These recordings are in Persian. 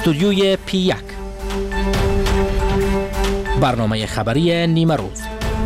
استودیوی P1 برنامه خبری نیمه روز.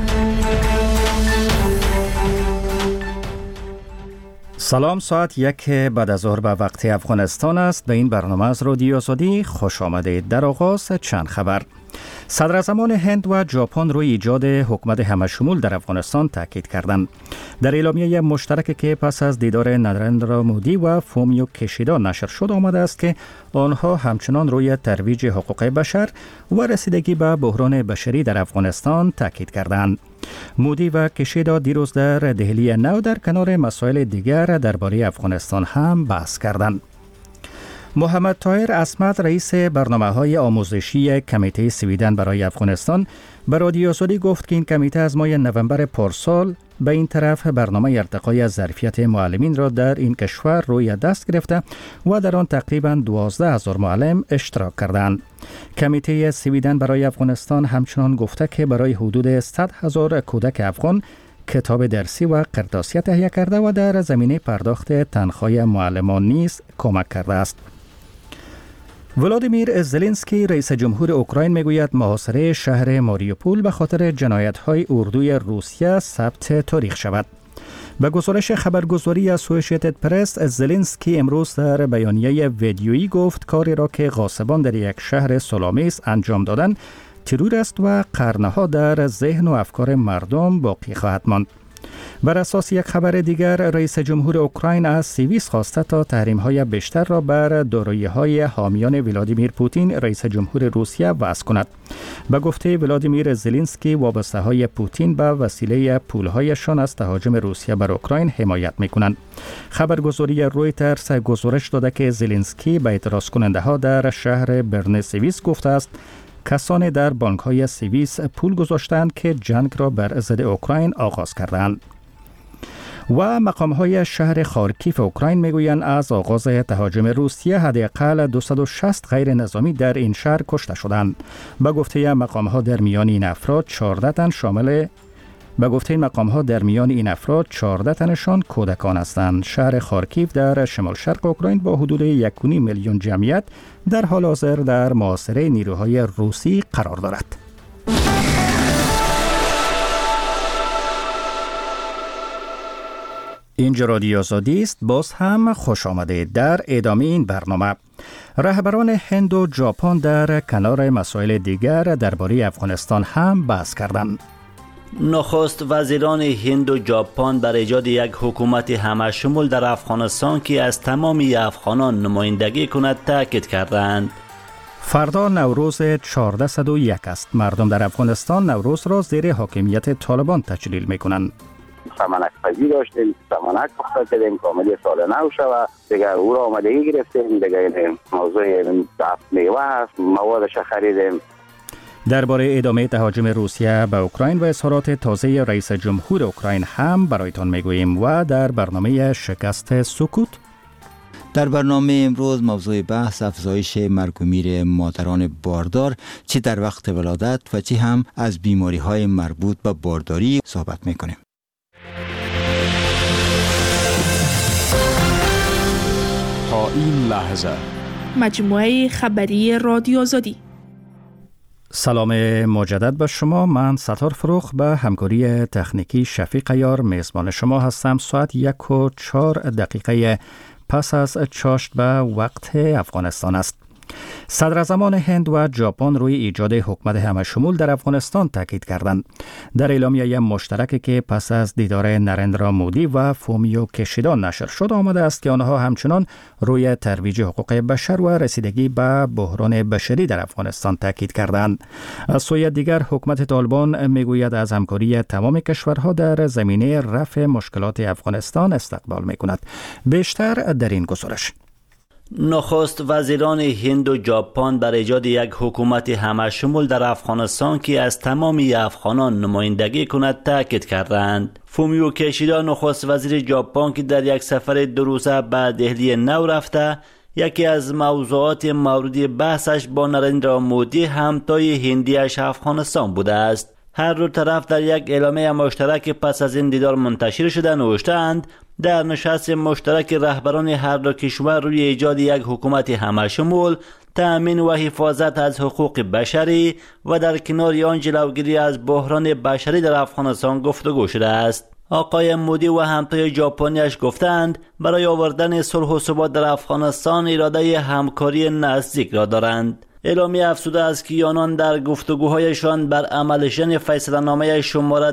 سلام، ساعت 1 بعد از ظهر به وقت افغانستان است. به این برنامه از رادیو آزادی خوش آمدید. در آغاز چند خبر. صدراعظمان هند و ژاپن روی ایجاد حکومت همه‌شمول در افغانستان تاکید کردند. در اعلامیه مشترکی که پس از دیدار نریندرا مودی و فومیو کشیدا نشر شد آمده است که آنها همچنان روی ترویج حقوق بشر و رسیدگی به بحران بشری در افغانستان تاکید کردند. مودی و کشیدا دیروز در دهلی نو در کنار مسائل دیگر درباره افغانستان هم بحث کردند. محمد طاهر عصمت رئیس برنامه‌های آموزشی کمیته سویدن برای افغانستان به رادیو آزادی گفت که این کمیته از ماه نوامبر پارسال به این طرف برنامه ارتقای ظرفیت معلمین را در این کشور روی دست گرفته و در آن تقریباً 12,000 معلم اشتراک کردند. کمیته سویدن برای افغانستان همچنان گفته که برای حدود 100,000 کودک افغان کتاب درسی و قرطاسی تهیه کرده و در زمینه پرداخت تنخواه معلمان نیز کمک کرده است. ولادیمیر زلنسکی رئیس جمهور اوکراین میگوید محاصره شهر ماریوپول به خاطر جنایت‌های اردوی روسیه ثبت تاریخ شود. به گزارش خبرگزاری اسوسییتد پرس، زلنسکی امروز در بیانیه ویدیویی گفت کاری را که غاصبان در یک شهر سلامیس انجام دادند ترور است و قرنها در ذهن و افکار مردم باقی خواهد ماند. بر اساس یک خبر دیگر، رئیس جمهور اوکراین از سوئیس خواسته تا تحریم‌های بیشتر را بر دارایی‌های حامیان ولادیمیر پوتین رئیس جمهور روسیه وضع کند. به گفته ولادیمیر زلنسکی، وابسته‌های پوتین به وسیله پول‌هایشان از تهاجم روسیه بر اوکراین حمایت می‌کنند. خبرگزاری رویترز گزارش داده که زلنسکی به اعتراض کننده‌ها در شهر برن سوئیس گفته است کسانی در بانک‌های سوئیس پول گذاشتند که جنگ را بر ضد اوکراین آغاز کردند. و مقام‌های شهر خارکیف اوکراین میگویند از آغاز تهاجم روسیه حداقل 260 غیر نظامی در این شهر کشته شدند. به گفته مقام‌ها در میان این افراد 14 تنشان کودکان هستند. شهر خارکیف در شمال شرق اوکراین با حدود 1.5 میلیون جمعیت در حال حاضر در محاصره نیروهای روسی قرار دارد. اینجا رادیو آزادی است. باز هم خوش آمدید. در ادامه این برنامه رهبران هند و ژاپن در کنار مسائل دیگر درباره افغانستان هم بحث کردند. نخست وزیران هند و ژاپن بر ایجاد یک حکومت همه‌شمول در افغانستان که از تمامی افغانان نمایندگی کند تاکید کردند. فردا نوروز 1401 است. مردم در افغانستان نوروز را زیر حاکمیت طالبان تجلیل می‌کنند. سمنک پزی داشتیم، سمنک پخته کردیم کاملی سال نو شود دیگه او را آمادگی گرفتیم دیگه. موضوع دفت میوه هست، موادش خریدیم. درباره ادامه تهاجم روسیه به اوکراین و اظهارات تازه رئیس جمهور اوکراین هم برایتان میگوییم. و در برنامه شکست سکوت، در برنامه امروز موضوع بحث افزایش مرگ و میر مادران باردار، چه در وقت ولادت و چه هم از بیماری‌های مربوط به بارداری صحبت میکنیم. تا این لحظه مجموعه خبری رادیو آزادی. سلام مجدد به شما. من ستار فروخ به همکاری تکنیکی شفیق یار میزبان شما هستم. ساعت 1:04 پس از چاشت به وقت افغانستان است. صدراعظمان هند و ژاپن روی ایجاد حکومت همه‌شمول در افغانستان تاکید کردند. در اعلامیه مشترکی که پس از دیدار نریندرا مودی و فومیو کشیدا نشر شد آمده است که آنها همچنان روی ترویج حقوق بشر و رسیدگی به بحران بشری در افغانستان تاکید کردند. از سوی دیگر حکومت طالبان میگوید از همکاری تمام کشورها در زمینه رفع مشکلات افغانستان استقبال میکند. بیشتر در این گزارش. نخست وزیران هند و ژاپن بر ایجاد یک حکومت همه‌شمول در افغانستان که از تمامی افغانان نمایندگی کند تاکید کردند. فومیو کشیدا نخست وزیر ژاپن که در یک سفر 2 روزه به دهلی نو رفته، یکی از موضوعات مورد بحثش با نریندرا مودی همتای هندیش افغانستان بوده است. هر دو طرف در یک اعلامیه مشترک پس از این دیدار منتشر شده نوشتند در نشست مشترک رهبران هر دو کشور روی ایجاد یک حکومت همشمول، تأمین و حفاظت از حقوق بشری و در کنار آن جلوگیری از بحران بشری در افغانستان گفتگو شده است. آقای مودی و همتای ژاپنیش گفتند برای آوردن صلح و ثبات در افغانستان اراده همکاری نزدیک را دارند. اعلامیه افزوده است که آنان در گفتگوهایشان بر عمل شدن فیصله‌نامه شماره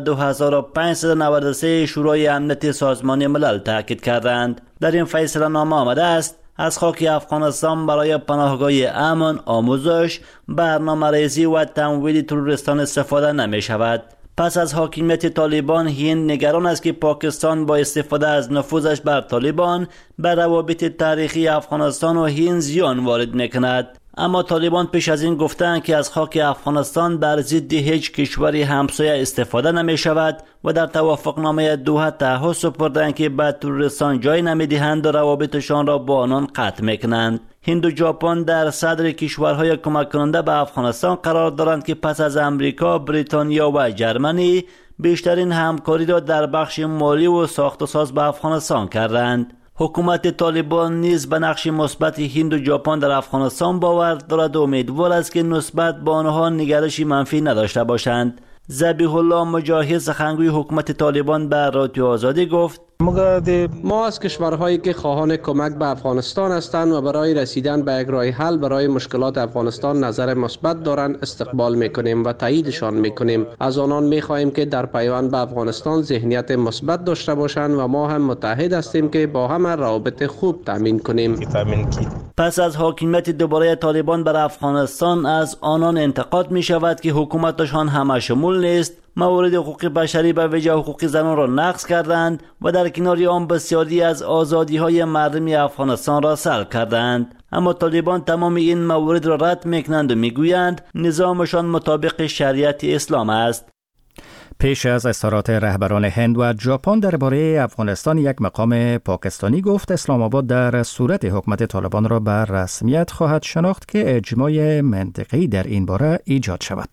2593 شورای امنیت سازمان ملل تاکید کردند. در این فیصله‌نامه آمده است از خاک افغانستان برای پناهگاه امن، آموزش، برنامه‌ریزی و تمویل تروریستان استفاده نمی شود. پس از حاکمیت طالبان هند نگران است که پاکستان با استفاده از نفوذش بر طالبان بر روابط تاریخی افغانستان و هند زیان وارد می‌کند. اما طالبان پیش از این گفتند که از خاک افغانستان بر ضد هیچ کشوری همسایه استفاده نمی شود و در توافقنامه دوحه تعهد سپردند که به تروریستان جای نمیدهند و روابطشان را با آنان قطع میکنند. هند و ژاپن در صدر کشورهای کمک کننده به افغانستان قرار دارند که پس از امریکا، بریتانیا و جرمنی بیشترین همکاری را در بخش مالی و ساخت و ساز به افغانستان کردند. حکومت طالبان نیز به نقش مثبت هند و ژاپن در افغانستان باور دارد و امیدوار است که نسبت به آنها نگرشی منفی نداشته باشند. ذبیح الله مجاهد سخنگوی حکومت طالبان به رادیو آزادی گفت: ما از کشورهایی که خواهان کمک به افغانستان هستند و برای رسیدن به یک راه حل برای مشکلات افغانستان نظر مثبت دارند استقبال میکنیم و تاییدشان میکنیم. از آنان میخواهیم که در پیوند به افغانستان ذهنیت مثبت داشته باشند و ما هم متحد هستیم که با هم روابط خوب تامین کنیم. پس از حاکمیت دوباره طالبان بر افغانستان از آنان انتقاد می شود که حکومتشان همشمول نیست، موارد حقوق بشری به ویژه حقوق زنان را نقض کردند و در کنار آن بسیاری از آزادی‌های مردمی افغانستان را سلب کردند. اما طالبان تمام این موارد را رد می‌کنند و می‌گویند نظامشان مطابق شریعت اسلام است. پیش از اظهارات رهبران هند و ژاپن درباره افغانستان، یک مقام پاکستانی گفت اسلام آباد در صورت حکومت طالبان را بر رسمیت خواهد شناخت که اجماع منطقی در این باره ایجاد شود.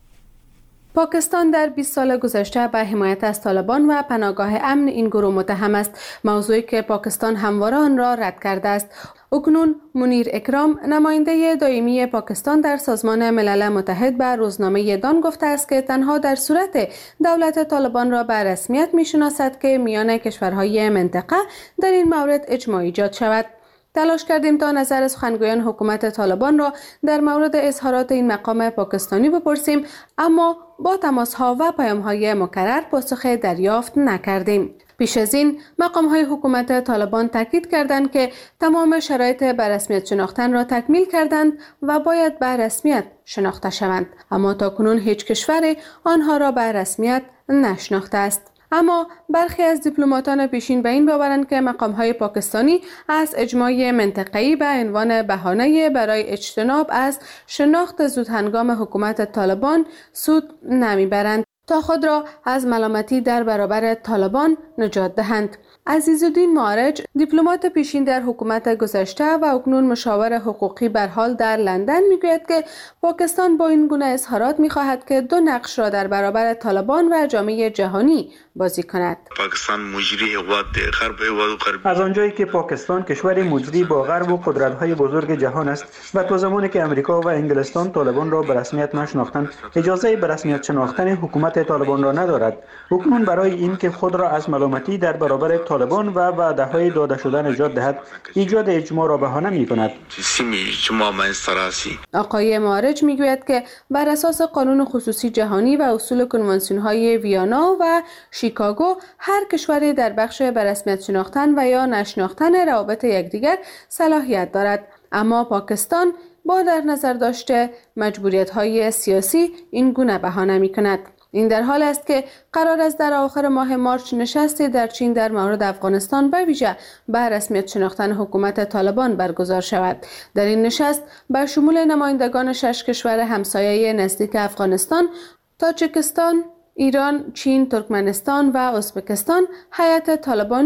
پاکستان در 20 سال گذشته به حمایت از طالبان و پناهگاه امن این گروه متهم است، موضوعی که پاکستان همواره آن را رد کرده است. اکنون منیر اکرام، نماینده دائمی پاکستان در سازمان ملل متحد، به روزنامه دان گفته است که تنها در صورت دولت طالبان را به رسمیت می‌شناسد که میان کشورهای منطقه در این مورد اجماع ایجاد شود. تلاش کردیم تا نظر سخنگویان حکومت طالبان را در مورد اظهارات این مقام پاکستانی بپرسیم، اما با تماس‌ها و پیام‌های مکرر پاسخ دریافت نکردیم. پیش از این مقام‌های حکومت طالبان تاکید کردند که تمام شرایط به رسمیت شناختن را تکمیل کردند و باید به رسمیت شناخته شوند، اما تاکنون هیچ کشور آنها را به رسمیت نشناخته است. اما برخی از دیپلماتان پیشین به این باورند که مقام‌های پاکستانی از اجماع منطقه‌ای به عنوان بهانه برای اجتناب از شناخت زودهنگام حکومت طالبان سود نمیبرند تا خود را از ملامتی در برابر طالبان نجات دهند. عزیزالدین معارج، دیپلمات پیشین در حکومت گذشته و اکنون مشاور حقوقی برحال در لندن، میگوید که پاکستان با این گونه اظهارات میخواهد که دو نقش را در برابر طالبان و جامعه جهانی بازی کند. پاکستان مجری قوات غرب و از آنجایی که پاکستان کشور مجری با غرب و قدرت‌های بزرگ جهان است و تا زمانی که امریکا و انگلستان طالبان را به رسمیت نشناختند، اجازه به رسمیت شناختن حکومت طالبان را ندارد. اکنون برای اینکه خود را از ملامتی در برابر طالبان و وعده‌های داده شده نجات دهد، ایجاد اجماع را بهانه می‌کند. آقای معارج میگوید که بر اساس قانون خصوصی جهانی و اصول کنوانسیون‌های ویانا و شیکاگو، هر کشوری در بخش به رسمیت شناختن و یا نشناختن روابط یکدیگر صلاحیت دارد، اما پاکستان با در نظر داشته مجبوریت‌های سیاسی این گونه بهانه می‌کند. این در حال است که قرار است در آخر ماه مارچ نشستی در چین در مورد افغانستان به ویژه به رسمیت شناختن حکومت طالبان برگزار شود. در این نشست به شمول نمایندگان 6 کشور همسایه نزدیک افغانستان، تاجیکستان، ایران، چین، ترکمنستان و ازبکستان هیئت طالبان نیز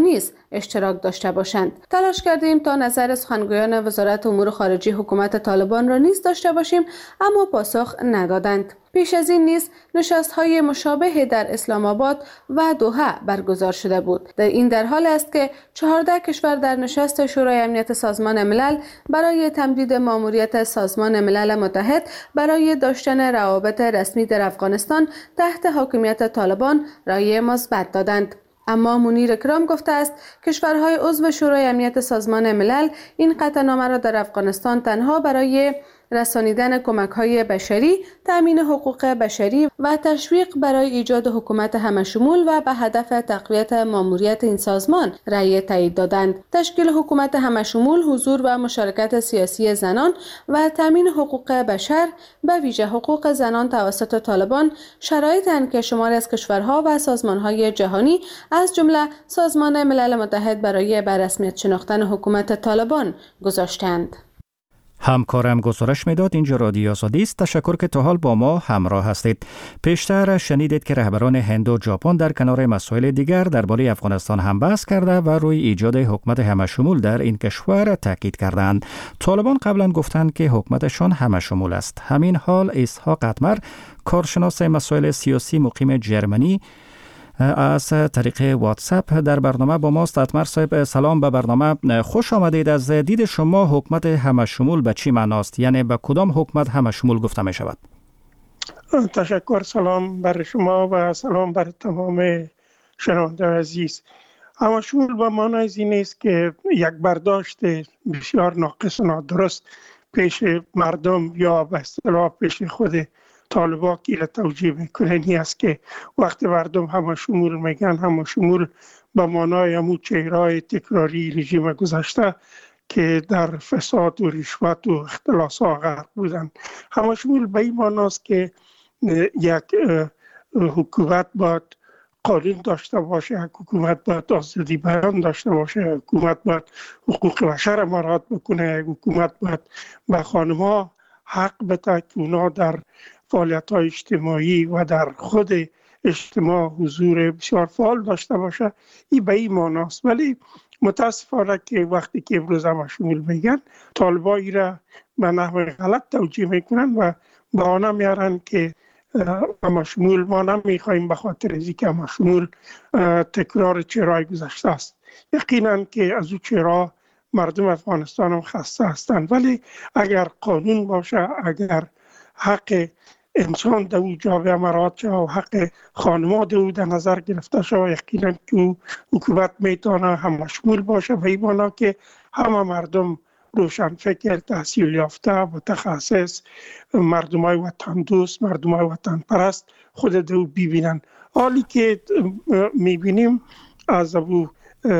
اشتراک داشته باشند. تلاش کردیم تا نظر سخنگویان وزارت امور خارجه حکومت طالبان را نیز داشته باشیم، اما پاسخ ندادند. پیش از این نیز نشست‌های مشابه در اسلام آباد و دوحه برگزار شده بود. این در حال است که 14 کشور در نشست شورای امنیت سازمان ملل برای تمدید ماموریت سازمان ملل متحد برای داشتن روابط رسمی در افغانستان تحت حاکمیت طالبان رأی مثبت دادند. اما منیر اکرام گفته است کشورهای عضو شورای امنیت سازمان ملل این قطعنامه را در افغانستان تنها برای رسانیدن کمک‌های بشری، تأمین حقوق بشری و تشویق برای ایجاد حکومت همشمول و به هدف تقویت ماموریت این سازمان رأی تایید دادند. تشکیل حکومت همشمول، حضور و مشارکت سیاسی زنان و تأمین حقوق بشر، به ویژه حقوق زنان توسط طالبان، شرایطی که شماری از کشورها و سازمان‌های جهانی از جمله سازمان ملل متحد برای به رسمیت شناختن حکومت طالبان گذاشتند. همکارم گزارش میداد. اینجا رادیو آزادی است. تشکر که تا حال با ما همراه هستید. پیشتر شنیدید که رهبران هند و ژاپن در کنار مسائل دیگر درباره افغانستان هم بحث کرده و روی ایجاد حکومت همشمول در این کشور تاکید کردند. طالبان قبلا گفتند که حکومتشان همشمول است. همین حال اسحاق اتمر، کارشناس مسائل سیاسی مقیم جرمنی، از طریق واتساپ در برنامه با ماست. اتمر صاحب سلام به برنامه، خوش آمدید. از دید شما حکومت همشمول به چی معناست؟ یعنی به کدام حکومت همشمول گفته می شود؟ تشکر، سلام بر شما و سلام بر تمام شنونده عزیز. همشمول به معنای این است که یک برداشت بسیار ناقص و نادرست پیش مردم یا به اصطلاح پیش خود طالبا که توجیه میکنه این است که وقتی مردم همشمول میگن، همشمول به معنای همون چهره‌های تکراری رژیم گذشته که در فساد و رشوت و اختلاس‌ها غرق بودن. همشمول به این معناست که یک حکومت باید قانون داشته باشه، یک حکومت باید آزادی بیان داشته باشه، یک حکومت باید حقوق بشر مراعات بکنه، یک حکومت باید به خانم‌ها حق بده که اونا در فعالیت‌های اجتماعی و در خود اجتماع حضور بسیار فعال داشته باشه. این به این معناست. ولی متاسفانه که وقتی که امروز همشمول میگن، طالبا ای را به نحو غلط توجیه میکنن و بهانه میارن که همشمول ما نمیخوایم به خاطر از اینکه همشمول تکرار چهره‌های گذشته است. یقینا که از او چهره مردم افغانستان هم خسته هستند، ولی اگر قانون باشه، اگر حق انسان در او جامعه مراعات شود و حق خانما در او در نظر گرفته شود، یقینا که حکومت میتونه همشمول باشه و این معنی که همه مردم روشنفکر، تحصیل یافته، متخصص، مردمای وطن دوست، مردمای وطن پرست خود در او ببینن. حالی که میبینیم از ابو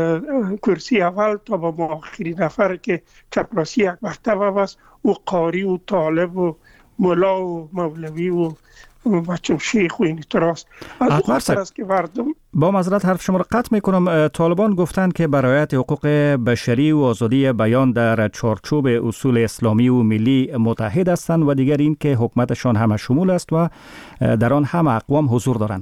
کرسی اول تا با آخرین نفر که چپراسی یک مرتبه است، و قاری و طالب و مولا و مولوی و بچه شیخ و این تراست. از او خاطر است که مردم، با معذرت حرف شما را قطع میکنم، طالبان گفتند که برای رعایت حقوق بشری و آزادی بیان در چارچوب اصول اسلامی و ملی متحد هستند و دیگر این که حکومتشان همشمول است و در آن همه اقوام حضور دارند.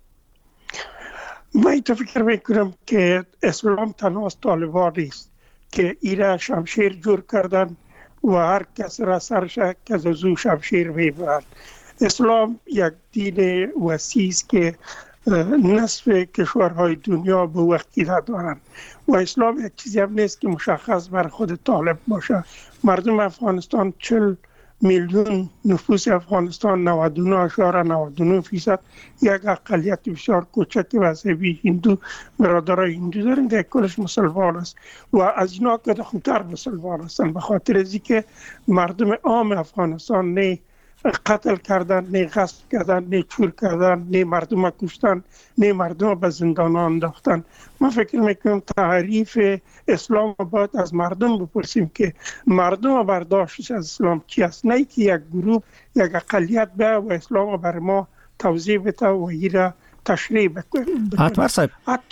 من فکر میکنم که اسلام تنها از طالبان نیست که ایره شمشیر جور کردن و هر کس را سرش از او شمشیر میبرند. اسلام یک دین وسیع است که نصف کشورهای دنیا به او عقیده دارند و اسلام یک چیزی هم نیست که مشخص بر خود طالب باشه. مردم افغانستان 40 میلیون نفوس افغانستان 99.99% یک اقلیت بسیار کوچک مذهبی هندو، برادرای هندو دارند که کلش مسلمان است و از اینا که خوبتر مسلمان هستند، به خاطر از اینکه مردم عام افغانستان نه قتل کردن، نه غصب کردن، نه چور کردن، نه مردم کشتن، نه مردم به زندان انداختن. من فکر میکنم تعریف اسلام باید از مردم بپرسیم که مردم برداشتش از اسلام چی است، نه که یک گروه، یک اقلیت به و اسلام بر ما توضیح بده و این را تشریح بکنه. اتمر صاحب،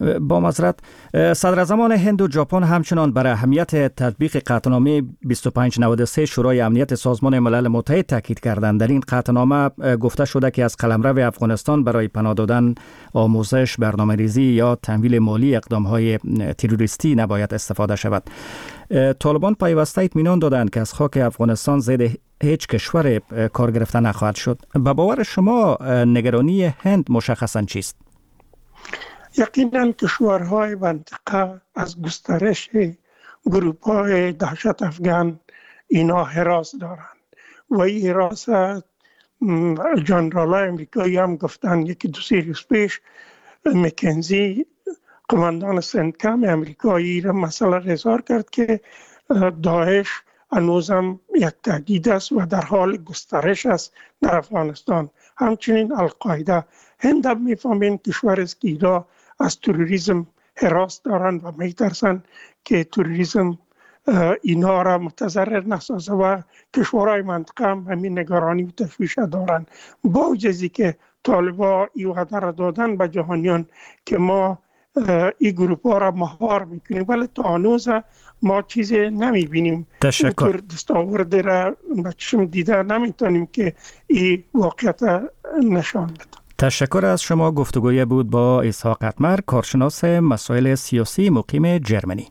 با معذرت، صدراعظمان هند و ژاپن همچنان بر اهمیت تطبیق قطعنامه 2593 شورای امنیت سازمان ملل متحد تاکید کردند. در این قطعنامه گفته شده که از قلمرو افغانستان برای پناه دادن، آموزش، برنامه‌ریزی یا تمویل مالی اقدام‌های تروریستی نباید استفاده شود. طالبان پیوسته اطمینان دادند که از خاک افغانستان ضد هیچ کشور کار گرفته نخواهد شد. به باور شما نگرانی هند مشخصاً چیست؟ یقیناً کشورهای منطقه از گسترش گروه‌های دهشت افغان اینا هراس دارند و این هراس جنرالای امریکایی هم گفتن. یکی دو سه روز پیش مکنزی قماندان سنتکم امریکایی را مسئله اظهار کرد که داعش هنوزم یک تهدید است و در حال گسترش است در افغانستان. همچنین القاعده. هند هم میفهمین کشور است که اینا از تروریسم هراس دارند و میترسند که تروریسم اینا را متضرر نسازه و کشورهای منطقه هم همین نگرانی و تشویش دارند. با وجودی که طالبان این وعده را دادن به جهانیان که ما این گروپ ها را مهار میکنیم، ولی تا هنوز ما چیزی نمیبینیم. تشکر. دستاورد را به چشم دیده نمیتونیم که این واقعیت نشان بده. تشکر از شما. گفتگوی بود با اسحاق اتمر، کارشناس مسائل سیاسی مقیم جرمنی.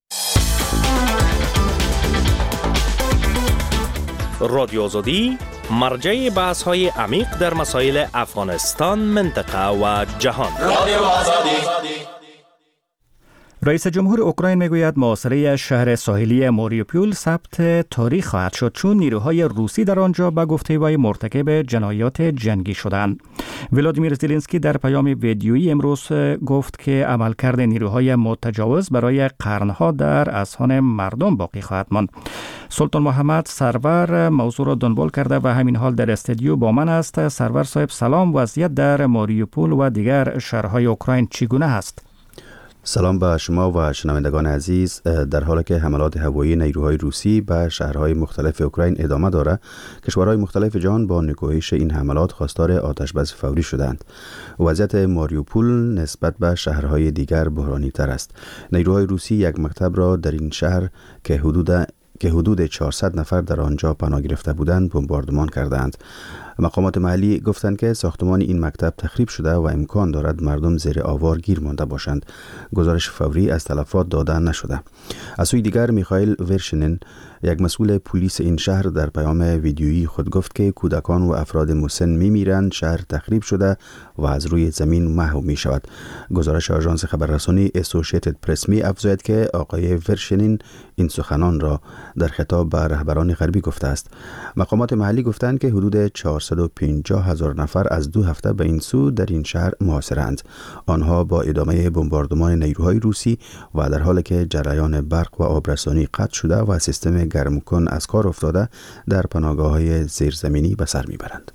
رادیو آزادی مرجع بحث‌های عمیق در مسائل افغانستان، منطقه و جهان. رادیو آزادی. رئیس جمهور اوکراین میگوید محاصره شهر ساحلی ماریوپول ثبت تاریخ خواهد شد چون نیروهای روسی در آنجا به گفته وی مرتکب جنایات جنگی شدند. ولادیمیر زلنسکی در پیام ویدیویی امروز گفت که عملکرد نیروهای متجاوز برای قرنها در اذهان مردم باقی خواهد ماند. سلطان محمد سرور موضوع را دنبال کرده و همین حال در استودیو با من است. سرور صاحب سلام. وضعیت در ماریوپول و دیگر شهرهای اوکراین چگونه است؟ سلام به شما و شنوندگان عزیز. در حالی که حملات هوایی نیروهای روسی به شهرهای مختلف اوکراین ادامه دارد، کشورهای مختلف جهان با نکوهش این حملات خواستار آتش‌بس فوری شدند. وضعیت ماریوپول نسبت به شهرهای دیگر بحرانی تر است. نیروهای روسی یک مکتب را در این شهر که حدود 400 نفر در آنجا پناه گرفته بودند بمباردمان کردند. مقامات محلی گفتند که ساختمان این مکتب تخریب شده و امکان دارد مردم زیر آوار گیر مانده باشند. گزارش فوری از تلفات داده نشده. از سوی دیگر میخائیل ورشنین، یک مسئول پلیس این شهر، در پیام ویدیویی خود گفت که کودکان و افراد مسن میمیرند، شهر تخریب شده و از روی زمین محو می شود. گزارش آژانس خبررسانی اسوسییتد پرس می افزاید که آقای ورشنین این سخنان را در خطاب به رهبران غربی گفته است. مقامات محلی گفتند که حدود 450,000 نفر از 2 هفته به این سو در این شهر محاصره‌اند. آنها با ادامه بمباردمان نیروهای روسی و در حالی که جریان برق و آبرسانی قطع شده و سیستم گرمکن از کار افتاده، در پناهگاه‌های زیرزمینی به سر میبرند.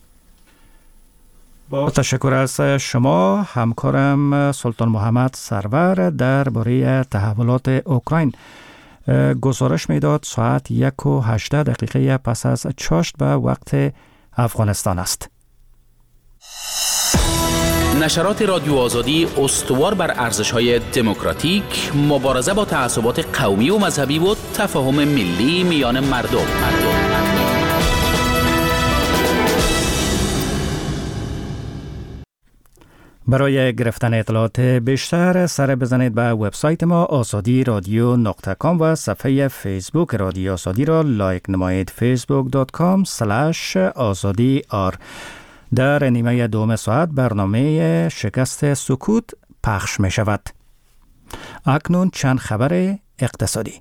با تشکر از شما. همکارم سلطان محمد سرور درباره تحولات اوکراین گزارش میداد. ساعت 1:18 پس از چاشت به وقت افغانستان است. نشرات رادیو آزادی استوار بر ارزش‌های دموکراتیک، مبارزه با تعصبات قومی و مذهبی و تفاهم ملی میان مردم. برای گرفتن اطلاعات بیشتر سر بزنید به وبسایت ما azadi.radio.com و صفحه فیسبوک رادیو آزادی را لایک نمایید. facebook.com/azadi_r. در نیمه دوم ساعت برنامه شکست سکوت پخش می شود. اکنون چند خبر اقتصادی.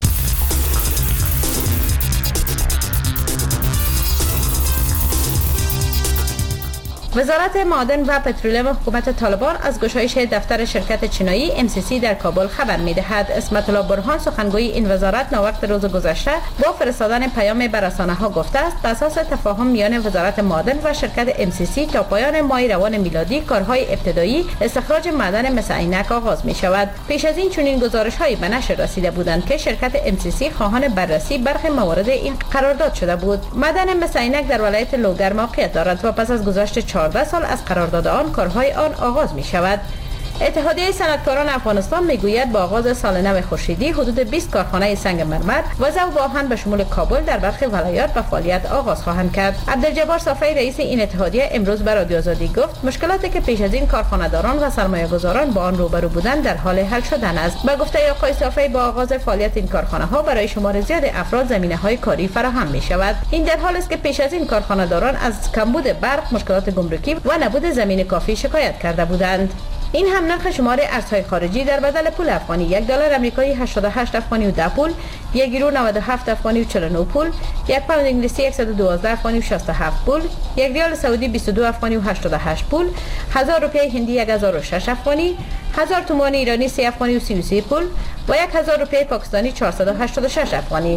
وزارت معادن و پترولیم حکومت طالبان از گشایش دفتر شرکت چینایی MCC در کابل خبر می‌دهد. اسمت الله برهان سخنگوی این وزارت ناوقت روز گذشته با فرستادن پیام به رسانه‌ها گفته است بر اساس تفاهم میان وزارت معادن و شرکت MCC تا پایان ماه روان میلادی کارهای ابتدایی استخراج معدن مس عینک آغاز می‌شود. پیش از این چنین گزارش‌هایی به نشر رسیده بودند که شرکت MCC خواهان بررسی برخی موارد این قرارداد شده بود. معدن مس عینک در ولایت لوگر موقعیت دارد و پس از گذشت 14 سال از قرارداد آن کارهای آن آغاز می شود. اتحادیه صنعتکاران افغانستان میگوید با آغاز سال نو خورشیدی حدود 20 کارخانه سنگ مرمر و ذوب آهن به شمول کابل در برخی ولایات به فعالیت آغاز خواهند کرد. عبدالجبار صافی رئیس این اتحادیه امروز به رادیو آزادی گفت مشکلاتی که پیش از این کارخانه‌داران و سرمایه‌گذاران با آن روبرو بودند در حال حل شدن است. به گفته آقای صافی با آغاز فعالیت این کارخانه‌ها برای شمار زیاد افراد زمینه‌های کاری فراهم می‌شود. این در حالی است که پیش از این کارخانه‌داران از کمبود برق، مشکلات گمرکی و نبود زمین کافی شکایت کرده بودند. این هم نرخ شمار ارزهای خارجی در بدل پول افغانی 1 دلار آمریکایی 88 افغانی و 10 پول، 1 یورو 97 افغانی و 49 پول، 1 پوند انگلیسی 112 افغانی و 67 پول، 1 ریال سعودی 22 افغانی و 88 پول، 1000 روپیه هندی 1006 افغانی، 1000 تومان ایرانی 3 افغانی و 33 پول و 1000 روپیه پاکستانی 486 افغانی.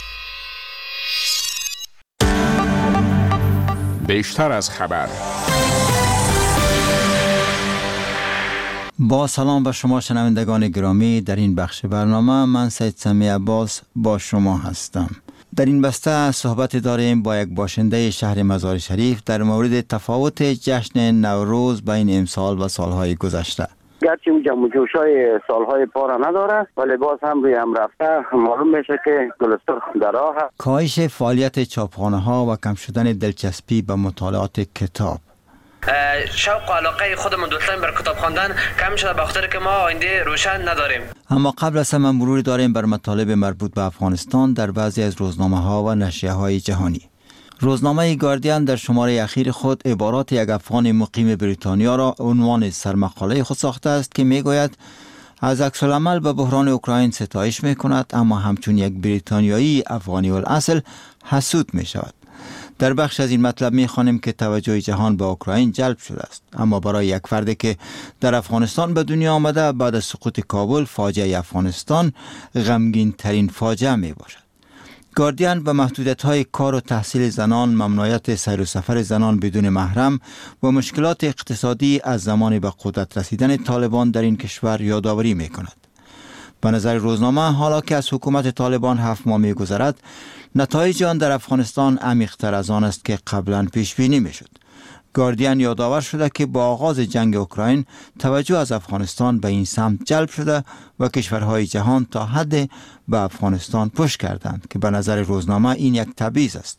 بیشتر از خبر. با سلام به شما شنوندگان گرامی، در این بخش برنامه من سید سمی عباس با شما هستم. در این بسته صحبت داریم با یک باشنده شهر مزار شریف در مورد تفاوت جشن نوروز بین امسال و سالهای گذشته. گرچه اون جمع و جوشای سالهای پارا نداره ولی باز هم روی هم رفته معلوم میشه که گلستر در راه هست. کاهش فعالیت چاپخانه ها و کم شدن دلچسپی به مطالعات کتاب. شوق و علاقه خودمون دوستان بر کتاب خواندن کم شده به خاطر که ما آینده روشن نداریم. اما قبل از همه مروری داریم بر مطالب مربوط به افغانستان در بعضی از روزنامه ها و نشریه های جهانی. روزنامه گاردین در شماره اخیر خود عبارات یک افغان مقیم بریتانیا را عنوان سرمقاله خود ساخته است که میگوید از عکس‌العمل به بحران اوکراین ستایش میکند اما همچون یک بریتانیایی افغانی الاصل حسود می شود. در بخش از این مطلب می‌خوانیم که توجه جهان به اوکراین جلب شده است، اما برای یک فردی که در افغانستان به دنیا آمده بعد از سقوط کابل فاجعه افغانستان غمگین ترین فاجعه می باشد. گاردین به محدودیت‌های کار و تحصیل زنان، ممنوعیت سیر و سفر زنان بدون محرم و مشکلات اقتصادی از زمان به قدرت رسیدن طالبان در این کشور یادآوری می‌کند. به نظر روزنامه حالا که از حکومت طالبان 7 ماه می‌گذرد، نتایج آن در افغانستان عمیق‌تر از آن است که قبلا پیش بینی می‌شد. گاردین یادآور شده که با آغاز جنگ اوکراین توجه از افغانستان به این سمت جلب شده و کشورهای جهان تا حد به افغانستان پشت کردند که به نظر روزنامه این یک تبعیض است.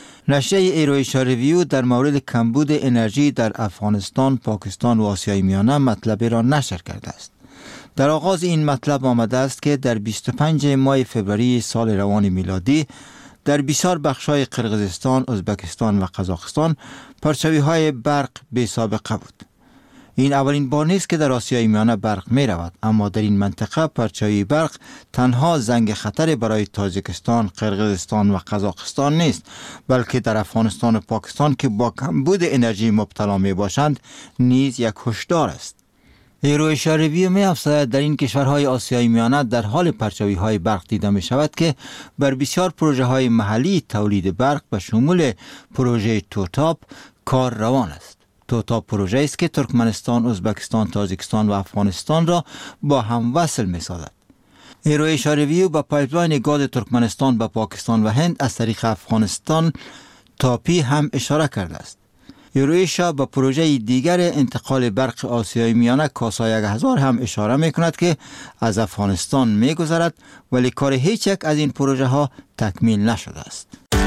نشریه ایرویشا ریویو در مورد کمبود انرژی در افغانستان، پاکستان و آسیای میانه مطلبی را نشر کرده است. در آغاز این مطلب آمده است که در 25 ماه فوریه سال روان میلادی در بسیار بخش‌های قرقیزستان، ازبکستان و قزاقستان پرچاوی‌های برق بی سابقه بود. این اولین بار نیست که در آسیای میانه برق می رود، اما در این منطقه پرچاوی برق تنها زنگ خطر برای تاجیکستان، قرقیزستان و قزاقستان نیست، بلکه در افغانستان و پاکستان که با کمبود انرژی مبتلا می باشند نیز یک هشدار است. ایرویشا ریویو می افزاید در این کشورهای آسیای میانه در حال پرچاوی های برق دیده می شود که بر بسیار پروژه های محلی تولید برق به شمول پروژه توتاپ کار روان است. توتاپ پروژه است که ترکمنستان، ازبکستان، تاجیکستان و افغانستان را با هم وصل می سازد. ایرویشا ریویو با پایپلاین گاز ترکمنستان به پاکستان و هند از طریق افغانستان تاپی هم اشاره کرده است. ایرویشا به پروژه دیگر انتقال برق آسیای میانه کاسا 1000 هم اشاره می کند که از افغانستان می گذرد ولی کار هیچ یک از این پروژه ها تکمیل نشده است.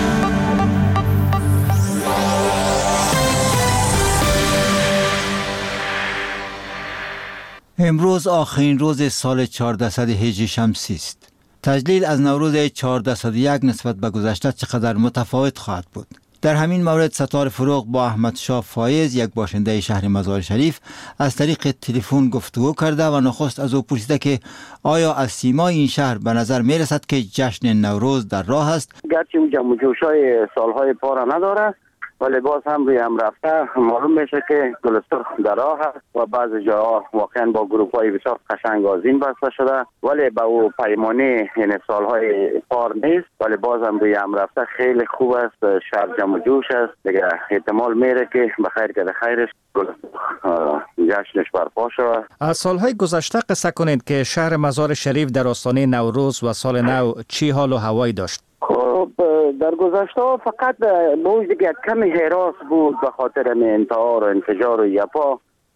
امروز آخرین روز سال 1400 هجری شمسی است. تجلیل از نوروز 1401 نسبت به گذشته چقدر متفاوت خواهد بود؟ در همین مورد ستار فروغ با احمد شاه فایز، یک باشنده شهر مزار شریف، از طریق تلفن گفتگو کرده و نخست از او پرسیده که آیا از سیمای این شهر به نظر می رسد که جشن نوروز در راه است؟ گرچه اون جمع و جوشای سالهای پارا نداره ولی باز هم روی هم رفته معلوم میشه که گلستر در راه هست و بعضی جاها واقعا با گروپ های بسیار قشنگ آذین بسته شده ولی با او پیمانه این سالهای پار نیست ولی باز هم روی هم رفته خیلی خوب است. شهر جمع و جوش است دیگه، احتمال میره که بخیر که خیرش جشنش برپا شود. از سالهای گذشته قصه کنید که شهر مزار شریف در آستانه نوروز و سال نو چی حال و هوایی داشت؟ خب در گذشته فقط موج دیگه کمی حراس بود به خاطر انتحار و انفجار و یپا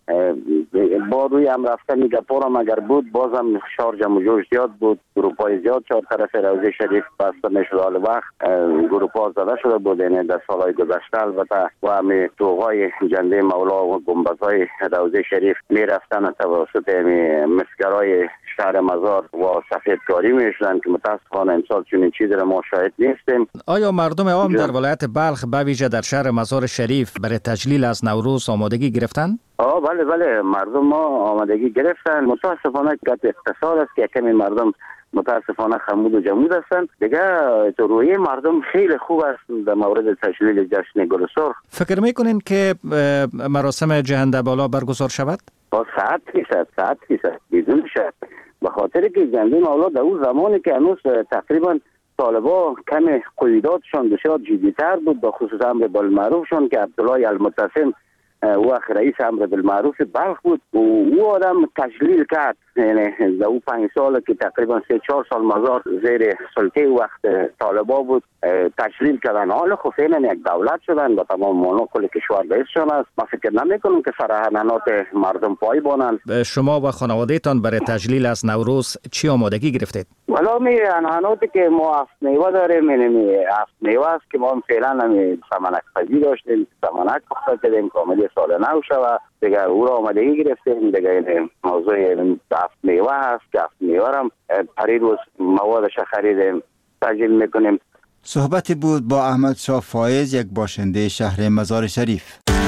با روی هم رفتن گپارم اگر بود بازم شارژ و جوش زیاد بود، گروپای زیاد چهار طرف روضه شریف بسته میشد. حال وقت گروپا زده شده بود در سالهای گذشته البته و همین توغای جنده مولا و گنبدهای روضه شریف میرفتن توسط مسگرای شهر مزار و سفیدکاری میشدن که متاسفانه امسال چنین چیزی را ما شاهد نیستیم. آیا مردم عوام در ولایت بلخ به ویژه در شهر مزار شریف برای تجلیل از نوروز آمادگی گرفتن؟ بله مردم ما آمادگی گرفتن. متاسفانه گپ اقتصاد است که کمی مردم متاسفانه خمود و جمود هستند. دیگه تو روی مردم خیلی خوب است در مورد تجلیل جشن گل سرخ. فکر میکنین که مراسم جهنده بالا برگزار شود؟ با 100% بدون شک، به خاطر که جنده مولا در اون زمانی که هنوز تقریبا طالبا کمی قیوداتشان بسیار جدی‌تر بود، به خصوص امر بالمعروفشان که عبدالله المعتصم و رئیس امر بالمعروف بلخ بود و او آدم تجلیل کرد. یعنی در او 5 سال که تقریبا 3-4 سال مزار زیر سلطه وقت طالبا بود تجلیل کردن. حالا خب فعلا یک دولت شدن و تمام مانا کل کشور رئیسشان است. من فکر نمی‌کنم که سرحنانات مردم پای بانند. شما و خانواده‌تان برای تجلیل از نوروز چی آمادگی گرفتید؟ والا می انحناتی که ما 7 میوه داریم، یعنی 7 میوه است که ما فعلا سمنک پزی داشتیم، سمنک پخته کردیم کاملی سال نو شود دیگه او را آمادگی گرفتیم. دیگه موضوع 7 میوه هست که 7 میوه هم پریروز موادش خریدیم تجلیل میکنیم. صحبتی بود با احمد شاه فایز، یک باشنده شهر مزار شریف.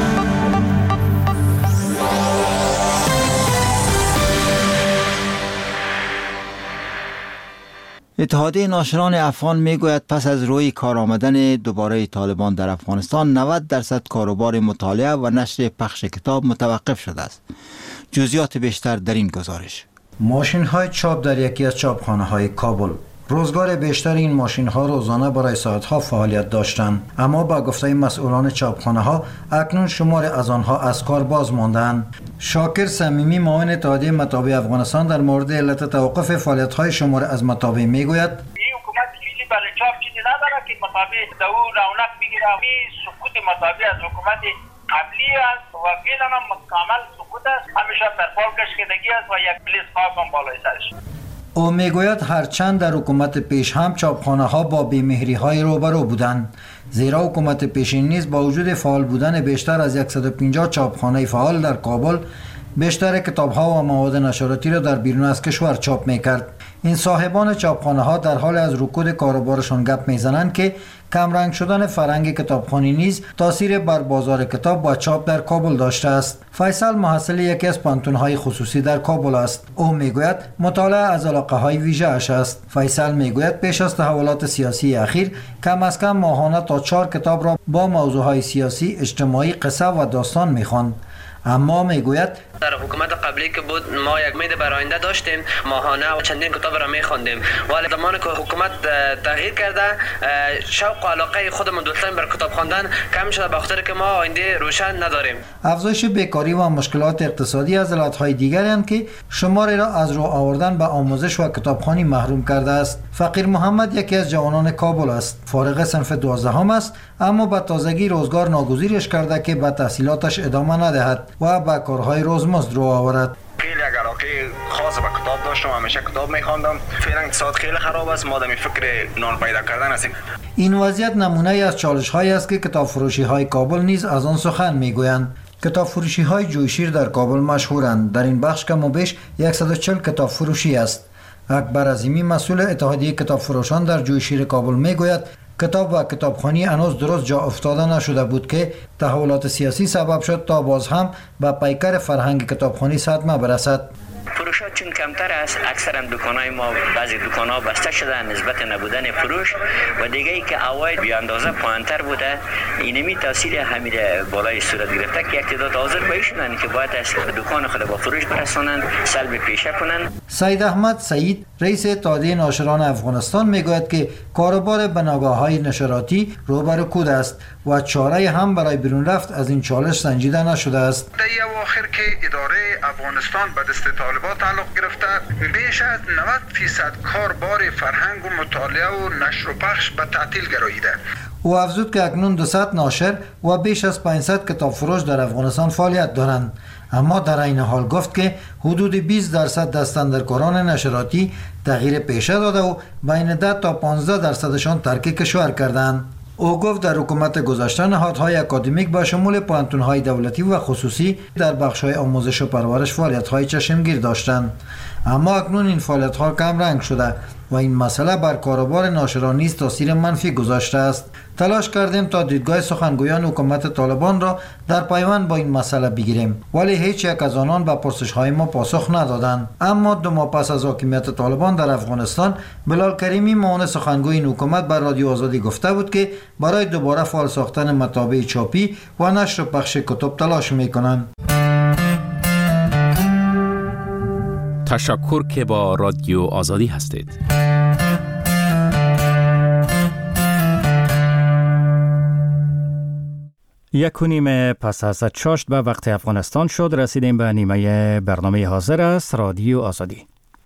اتحادیه ناشران افغان میگوید پس از روی کار آمدن دوباره طالبان در افغانستان 90% کاروبار مطالعه و نشر پخش کتاب متوقف شده است. جزئیات بیشتر در این گزارش. ماشین های چاپ در یکی از چاپخانه های کابل. روزگار بیشتر این ماشین ها روزانه برای ساعت ها فعالیت داشتند، اما با گفته مسئولان چاپخانه ها اکنون شمار از آنها از کار باز ماندند. شاکر صمیمی معاون اتحادیه مطابع افغانستان در مورد علت توقف فعالیت های شمار از مطابع میگوید این حکومت فعلی برای چاپ چیزی نداره که مطابع در او رونق بگیره. این سقوط مطابع از حکومت قبلی است و فعلا هم کامل سقوط است. همیشه در پال کشیدگی است و یک پلیس خاص هم بالای سرش. او میگوید هرچند در حکومت پیش هم چاپخانه ها با بیمهری های روبرو بودند، زیرا حکومت پیشین نیز با وجود فعال بودن بیشتر از 150 چاپخانه فعال در کابل بیشتر کتاب ها و مواد نشراتی را در بیرون از کشور چاپ میکرد. این صاحبان چاپخانه ها در حال از رکود کاروبارشان گپ میزنند که کمرنگ شدن فرهنگ کتابخوانی نیز تاثیر بر بازار کتاب و چاپ در کابل داشته است. فیصل محصل یکی از پانتون‌های خصوصی در کابل است. او میگوید مطالعه از علاقه‌های ویژه اش است. فیصل میگوید پیش از تحولات سیاسی اخیر کم از کم ماهانه تا 4 کتاب را با موضوعهای سیاسی، اجتماعی، قصه و داستان میخواند. اما میگوید در حکومت قبلی که بود ما یک امید بر آینده داشتیم، ماهانه و چندین کتاب را می‌خواندیم، ولی زمانی که حکومت تغییر کرده شوق و علاقه خودمون دوستان بر کتاب خواندن کم شده، به خاطر که ما آینده روشن نداریم. افزایش بیکاری و مشکلات اقتصادی از علت‌های دیگری اند که شماری را از راه آوردن به آموزش و کتابخوانی محروم کرده است. فقیر محمد یکی از جوانان کابل است. فارغ صنف 12 است، اما به تازگی روزگار ناگزیرش کرده که به تحصیلاتش ادامه ندهد و به کارهای روزمزد رو آورد. خیلی علاقه خاص به کتاب داشتم، همیشه کتاب می‌خواندم. فعلا اقتصاد خیلی خراب است، ما در فکر نان پیدا کردن هستیم. این وضعیت نمونه از چالش‌هایی است که کتاب فروشی‌های کابل نیز از آن سخن می‌گویند. کتاب فروشی های جویشیر در کابل مشهورند. در این بخش کم و بیش 140 کتاب فروشی است. اکبر عظیمی مسئول اتحادیه کتاب فروشان در جویشیر کابل میگوید کتاب و کتابخوانی هنوز درست جا افتاده نشده بود که تحولات سیاسی سبب شد تا باز هم به پیکر فرهنگ کتابخوانی صدمه برسد. فروشات چون کمتر است، اکثرا دکان‌های ما بعضی دکان‌ها بسته شده نسبت نبودن فروش و دیگه ای که عواید بی اندازه پایین‌تر بوده، اینمی تاثیر همین بالای صورت گرفته که یک تعداد حاضر به شدن که باید از دکان خود با فروش برسانند، سلب پیشه کنند. سید احمد سعید رئیس اتحادیه ناشران افغانستان میگوید که کاروبار بناگاه‌های نشراتی رو به رکود است و چاره هم برای بیرون رفت از این چالش سنجیده نشده است. در اواخر که اداره افغانستان به دست طالبان تعلق گرفته، بیش از 90% کاربار فرهنگ و مطالعه و نشر و پخش به تعطیل گراییده. او افزود که اکنون 200 ناشر و بیش از 500 کتاب فروش در افغانستان فعالیت دارند، اما در این حال گفت که حدود 20% دستاندرکاران نشراتی تغییر پیشه داده و بین 10 تا 15%شان ترک کشور کردند. او گفت در حکومت گذشته نهادهای اکادمیک با شمول پوهنتون‌های دولتی و خصوصی در بخش‌های آموزش و پرورش فعالیت‌های چشمگیر داشتند، اما اکنون این فعالیت‌ها کم رنگ شده و این مسئله بر کاروبار ناشران نیز تاثیر منفی گذاشته است. تلاش کردیم تا دیدگاه سخنگویان حکومت طالبان را در پیوند با این مسئله بگیریم، ولی هیچ یک از آنان به پرسش‌های ما پاسخ ندادند. اما 2 ماه پس از حاکمیت طالبان در افغانستان، بلال کریمی معاون سخنگوی این حکومت بر رادیو آزادی گفته بود که برای دوباره فعال ساختن مطابع چاپی و نشر و پخش کتب تلاش می‌کنند. تشکر که با رادیو آزادی هستید. یک و نیم پس از چاشت به وقت افغانستان شد. رسیدیم به نیمه برنامه حاضر است رادیو آزادی.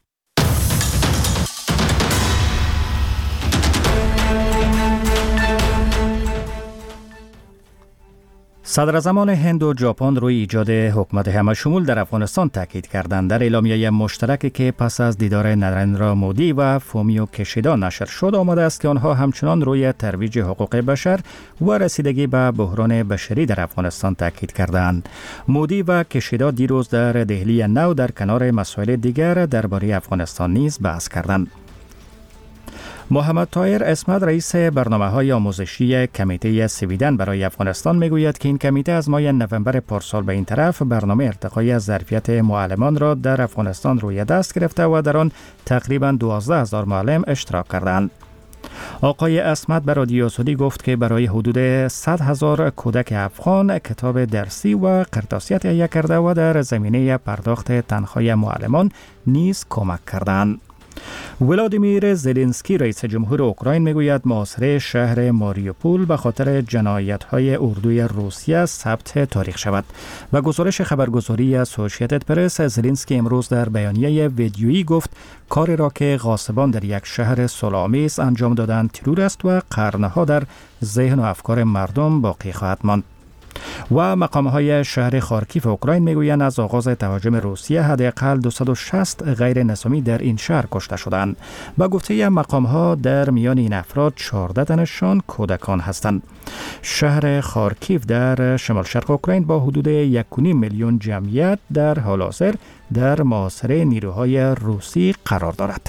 صدراعظمان هند و ژاپن روی ایجاد حکومت همه‌شمول در افغانستان تاکید کردند. در اعلامیه مشترکی که پس از دیدار نریندرا مودی و فومیو کشیدا نشر شد آمده است که آنها همچنان روی ترویج حقوق بشر و رسیدگی به بحران بشری در افغانستان تاکید کردند. مودی و کشیدا دیروز در دهلی نو در کنار مسائل دیگر درباره افغانستان نیز بحث کردند. محمد طاهر اسمت رئیس برنامه‌های آموزشی کمیته سویدن برای افغانستان میگوید که این کمیته از ماه نوامبر پارسال به این طرف برنامه ارتقای ظرفیت معلمان را در افغانستان روی دست گرفته و در آن تقریباً 12,000 معلم اشتراک کردند. آقای اسمت به رادیو آزادی گفت که برای حدود 100,000 کودک افغان کتاب درسی و قرطاسیه تهیه کرده و در زمینه پرداخت تنخواه معلمان نیز کمک کردند. ولادیمیر زلنسکی رئیس جمهور اوکراین میگوید محاصره شهر ماریوپول به خاطر جنایت‌های اردوی روسیه ثبت تاریخ شود. و گزارش خبرگزاری اسوسییتد پرس، زلنسکی امروز در بیانیه ویدیویی گفت کاری را که غاصبان در یک شهر صلح‌آمیز انجام دادند ترور است و قرنها در ذهن و افکار مردم باقی خواهد ماند. و مقام‌های شهر خارکیف اوکراین میگویند از آغاز تهاجم روسیه حداقل 260 غیر نظامی در این شهر کشته شدند. با گفته مقام‌ها در میان این افراد 14 تنشان کودکان هستند. شهر خارکیف در شمال شرق اوکراین با حدود 1.5 میلیون جمعیت در حال حاضر در محاصره نیروهای روسی قرار دارد.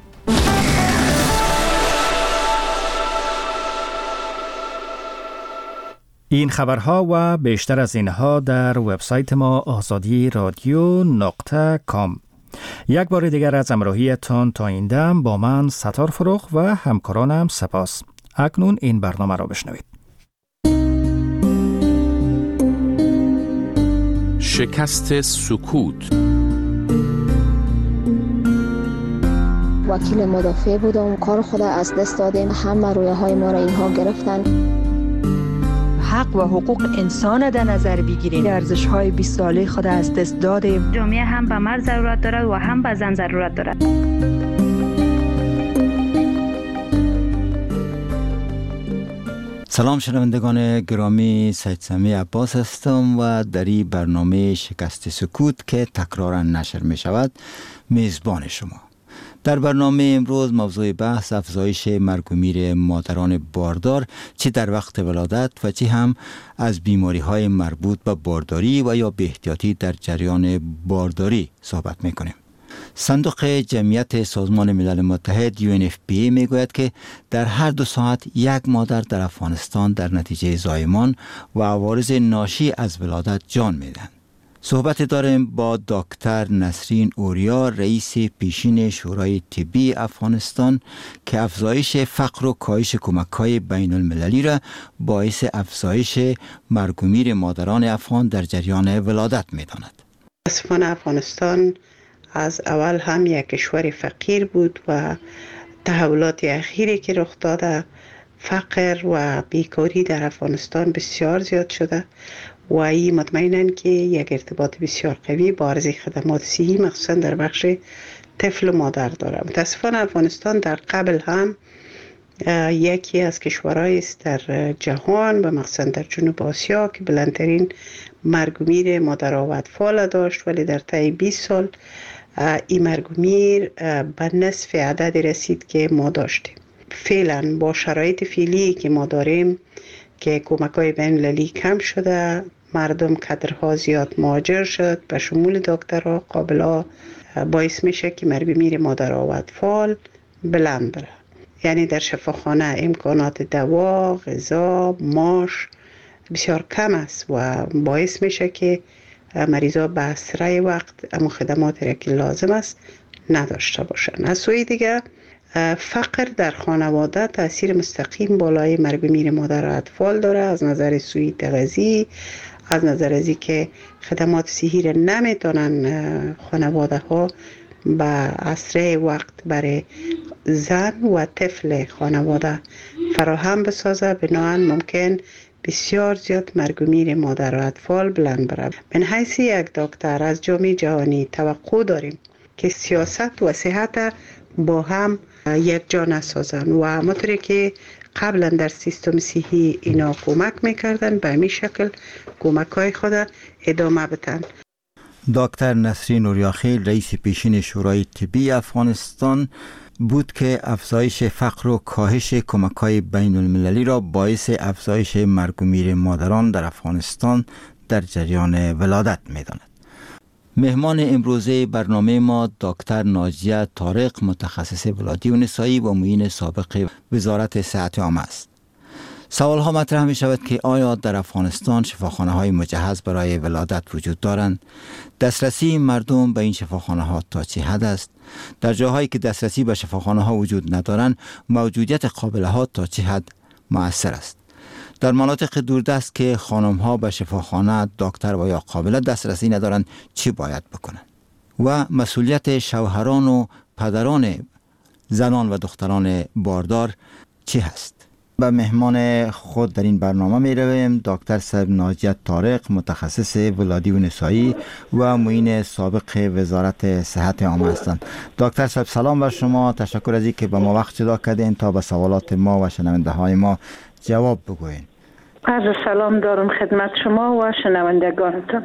این خبرها و بیشتر از اینها در وبسایت ما azadi.radio.com. یک بار دیگر از همراهیتان تا این دم با من ستار فروغ و همکارانم سپاس. اکنون این برنامه را بشنوید. شکست سکوت. وکیل مدافع بودم، کار خود از دست دادیم، همه رویه های ما را اینها گرفتن. حق و حقوق انسان در نظر بگیریم. ارزش‌های 20 ساله خود از دست دادیم. جامعه هم به مرد ضرورت دارد و هم به زن ضرورت دارد. سلام شنوندگان گرامی، سید سمی عباس هستم و در این برنامه شکست سکوت که تکرارا نشر می شود میزبان شما. در برنامه امروز موضوع بحث افزایش مرگ و میر مادران باردار، چه در وقت ولادت و چه هم از بیماری های مربوط به بارداری و یا بی احتیاطی در جریان بارداری صحبت میکنیم. صندوق جمعیت سازمان ملل متحد UNFPA میگوید که در هر 2 ساعت یک مادر در افغانستان در نتیجه زایمان و عوارض ناشی از ولادت جان میدن. صحبت داریم با دکتر نسرین اوریا، رئیس پیشین شورای طبی افغانستان که افزایش فقر و کاهش کمک‌های بین المللی را باعث افزایش مرگ و میر مادران افغان در جریان ولادت می‌داند. متاسفانه افغانستان از اول هم یک کشور فقیر بود و تحولات اخیری که رخ داده، فقر و بیکاری در افغانستان بسیار زیاد شده و این مطمئنن که یک ارتباط بسیار قوی با عرضه خدمات صحی مخصوصا در بخش طفل و مادر داره. متاسفانه افغانستان در قبل هم یکی از کشورهایی است در جهان و مخصوصا در جنوب آسیا که بلندترین مرگ و میر مادر و اطفال داشت، ولی در طی 20 سال این مرگ و میر به نصف عدد رسید که ما داشتیم. فعلا با شرایط فعلی که ما داریم که کمک‌های بین‌المللی کم شده، مردم کادرها زیاد مهاجر شد به شمول دکترها، قابلا، باعث میشه که مرگ و میر مادر و اطفال بلند بره. یعنی در شفاخانه امکانات دوا، غذا، معاش بسیار کم است و باعث میشه که مریضا به اسرع وقت اما خدماتی را که لازم است نداشته باشند. از سوی دیگه فقر در خانواده تاثیر مستقیم بالای مرگ و میر مادر و اطفال داره، از نظر سوی تغذیه، از نظر از که خدمات صحی را نمیتونن خانواده ها به اسرع وقت برای زن و طفل خانواده فراهم بسازه، بنابراین ممکن بسیار زیاد مرگ و میر مادر و اطفال بلند بره. من حیث یک دکتر از جامعه جهانی توقع داریم که سیاست و صحت با هم یک جا نسازن و همونطوری که قبلا در سیستم صحی اینا کمک میکردن به همین شکل کمک های خود ادامه بدن. دکتر نسرین نوریاخیل رئیس پیشین شورای طبی افغانستان بود که افزایش فقر و کاهش کمک‌های بین المللی را باعث افزایش مرگ و میر مادران در افغانستان در جریان ولادت می‌داند. مهمان امروزه برنامه ما دکتر ناجیه طارق، متخصص ولادی و نسایی و معین سابق وزارت صحت عامه است. سوال‌ها مطرح می شود که آیا در افغانستان شفاخانه‌های مجهز برای ولادت وجود دارند؟ دسترسی مردم به این شفاخانه‌ها تا چه حد است؟ در جاهایی که دسترسی به شفاخانه‌ها وجود ندارند، موجودیت قابله‌ها تا چه حد مؤثر است؟ در مناطق دوردست که خانم‌ها به شفاخانه، دکتر و یا قابله دسترسی ندارند، چی باید بکنند؟ و مسئولیت شوهران و پدران زنان و دختران باردار چی هست؟ به مهمان خود در این برنامه می رویم. دکتر صاحب ناجیه طارق، متخصص ولادی و نسایی و معین سابق وزارت صحت عامه هستند. دکتر صاحب سلام بر شما، تشکر از اینکه به ما وقت جدا کردین تا به سوالات ما و شنونده های ما جواب بگوین. عرض سلام دارم خدمت شما و شنوندگانتان.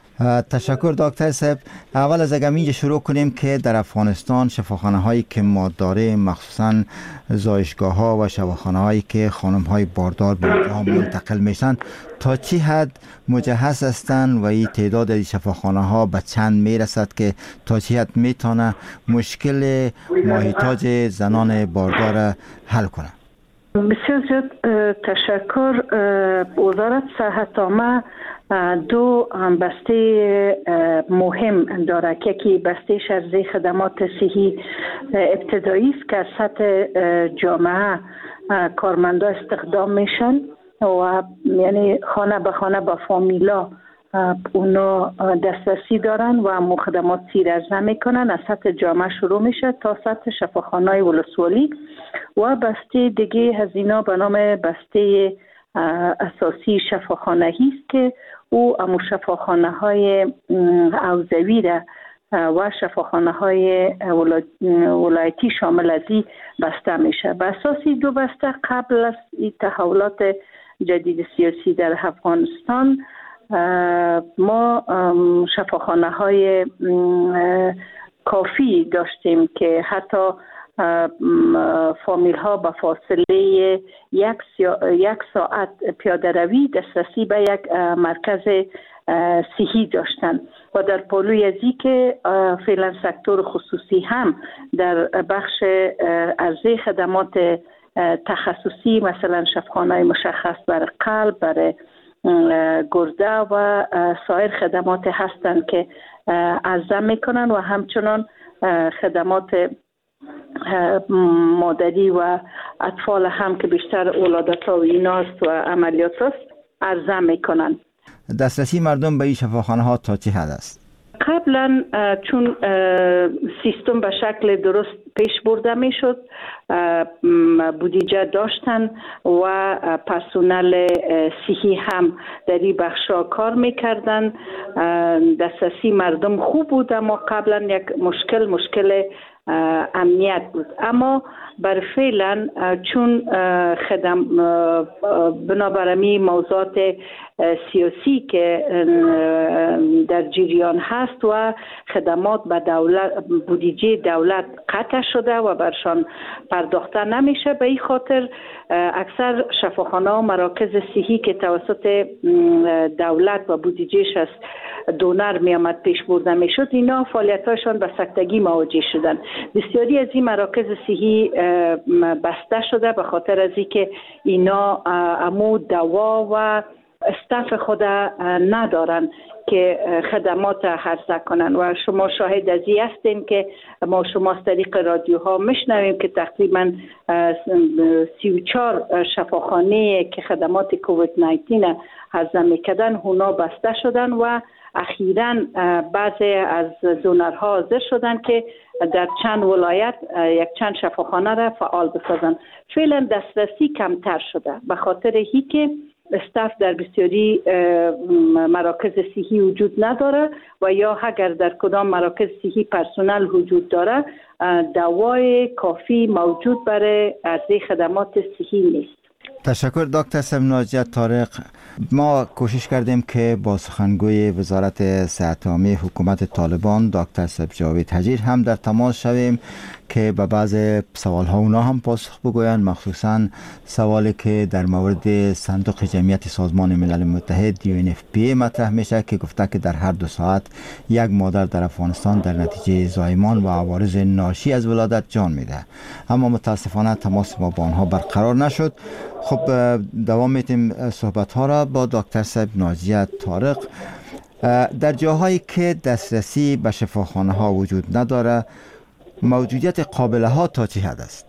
تشکر دکتر صاحب. اول از اینجا شروع کنیم که در افغانستان شفاخانه هایی که ما داریم، مخصوصا زایشگاه ها و شفاخانه هایی که خانم های باردار به اونجا منتقل میشن، تا چی حد مجهز هستند و این تعداد از شفاخانه ها به چند میرسد که تا چی حد میتونه مشکل ماهیتاج زنان باردار حل کنه؟ بسیار زیاد تشکر. وزارت صحت عامه دو بسته مهم داره که یکی بسته شرزی خدمات صحی ابتدایی است که از سطح جامعه کارمندا استخدام میشن و یعنی خانه به خانه با فامیلا اونا دسترسی دارن و همون خدمات ارائه میکنن. از سطح جامعه شروع میشه تا سطح شفاخانه‌های ولسوالی و بسته دیگه از اینا به نام بسته اساسی شفاخانه‌ای است که او همون شفاخانه‌های حوزوی را و شفاخانه‌های ولایتی شامل از این بسته میشه. به اساس دو بسته قبل از این تحولات جدید سیاسی در افغانستان ما شفاخانه‌های کافی داشتیم که حتی فامیل ها با فاصله یک ساعت پیاده روی دسترسی به یک مرکز صحی داشتن و در پالوی ازی که فعلا سکتور خصوصی هم در بخش عرضه خدمات تخصصی مثلا شفاخانه مشخص برای قلب، برای گرده و سایر خدمات هستند که عرضه میکنن و همچنان خدمات مادری و اطفال هم که بیشتر ولادت ها و ایناست و عملیات است عرضه میکنن. دسترسی مردم به این شفاخانه ها تا چه حد است؟ قبلا چون سیستم به شکل درست پیش برده می شد، بودجه داشتن و پرسنل صحی هم در این بخشا کار میکردن، دسترسی مردم خوب بود، اما قبلا یک مشکل امنیت بود. اما بر فعلا چون بنابراین موضوعات سیاسی که در جریان هست و خدمات به دولت، بودجه دولت قطع شده و برشان پرداخته نمیشه، به این خاطر اکثر شفاخانه و مراکز صحی که توسط دولت و بودجهش از دونر می آمد پیش برده می شد، اینا فعالیتاشان به سکتگی مواجه شدن. بسیاری از این مراکز صحی بسته شده به خاطر از اینکه اینا امو دوا و استاف خود ندارن که خدمات عرضه کنن و شما شاهد از این هستین که ما شما از طریق رادیوها میشنویم که تقریبا 34 شفاخانه که خدمات کووید 19 عرضه میکردن اونا بسته شدن و اخیراً بعضی از دونرها حاضر شدن که در چند ولایت یک چند شفاخانه را فعال بسازن. فعلا دسترسی کمتر شده به خاطر اینکه استاف در بسیاری مراکز صحی وجود نداره و یا اگر در کدام مراکز صحی پرسنل وجود داره دوای کافی موجود برای عرضه خدمات صحی نیست. تشکر دکتر صاحب ناجیه طارق. ما کوشش کردیم که با سخنگوی وزارت صحت عامه حکومت طالبان دکتر صاحب جاوید حجیر هم در تماس شویم که به بعض سوال ها اونا هم پاسخ بگوین، مخصوصا سوالی که در مورد صندوق جمعیت سازمان ملل متحد UNFPA مطرح میشه که گفته که در هر 2 ساعت یک مادر در افغانستان در نتیجه زایمان و عوارض ناشی از ولادت جان میده، اما متاسفانه تماس ما با آنها برقرار نشد. خب دوام میتیم صحبت ها را با دکتر صاحب ناجیه طارق. در جاهایی که دسترسی به شفاخانه ها وجود نداره، موجودیت قابله ها تا چه حد است؟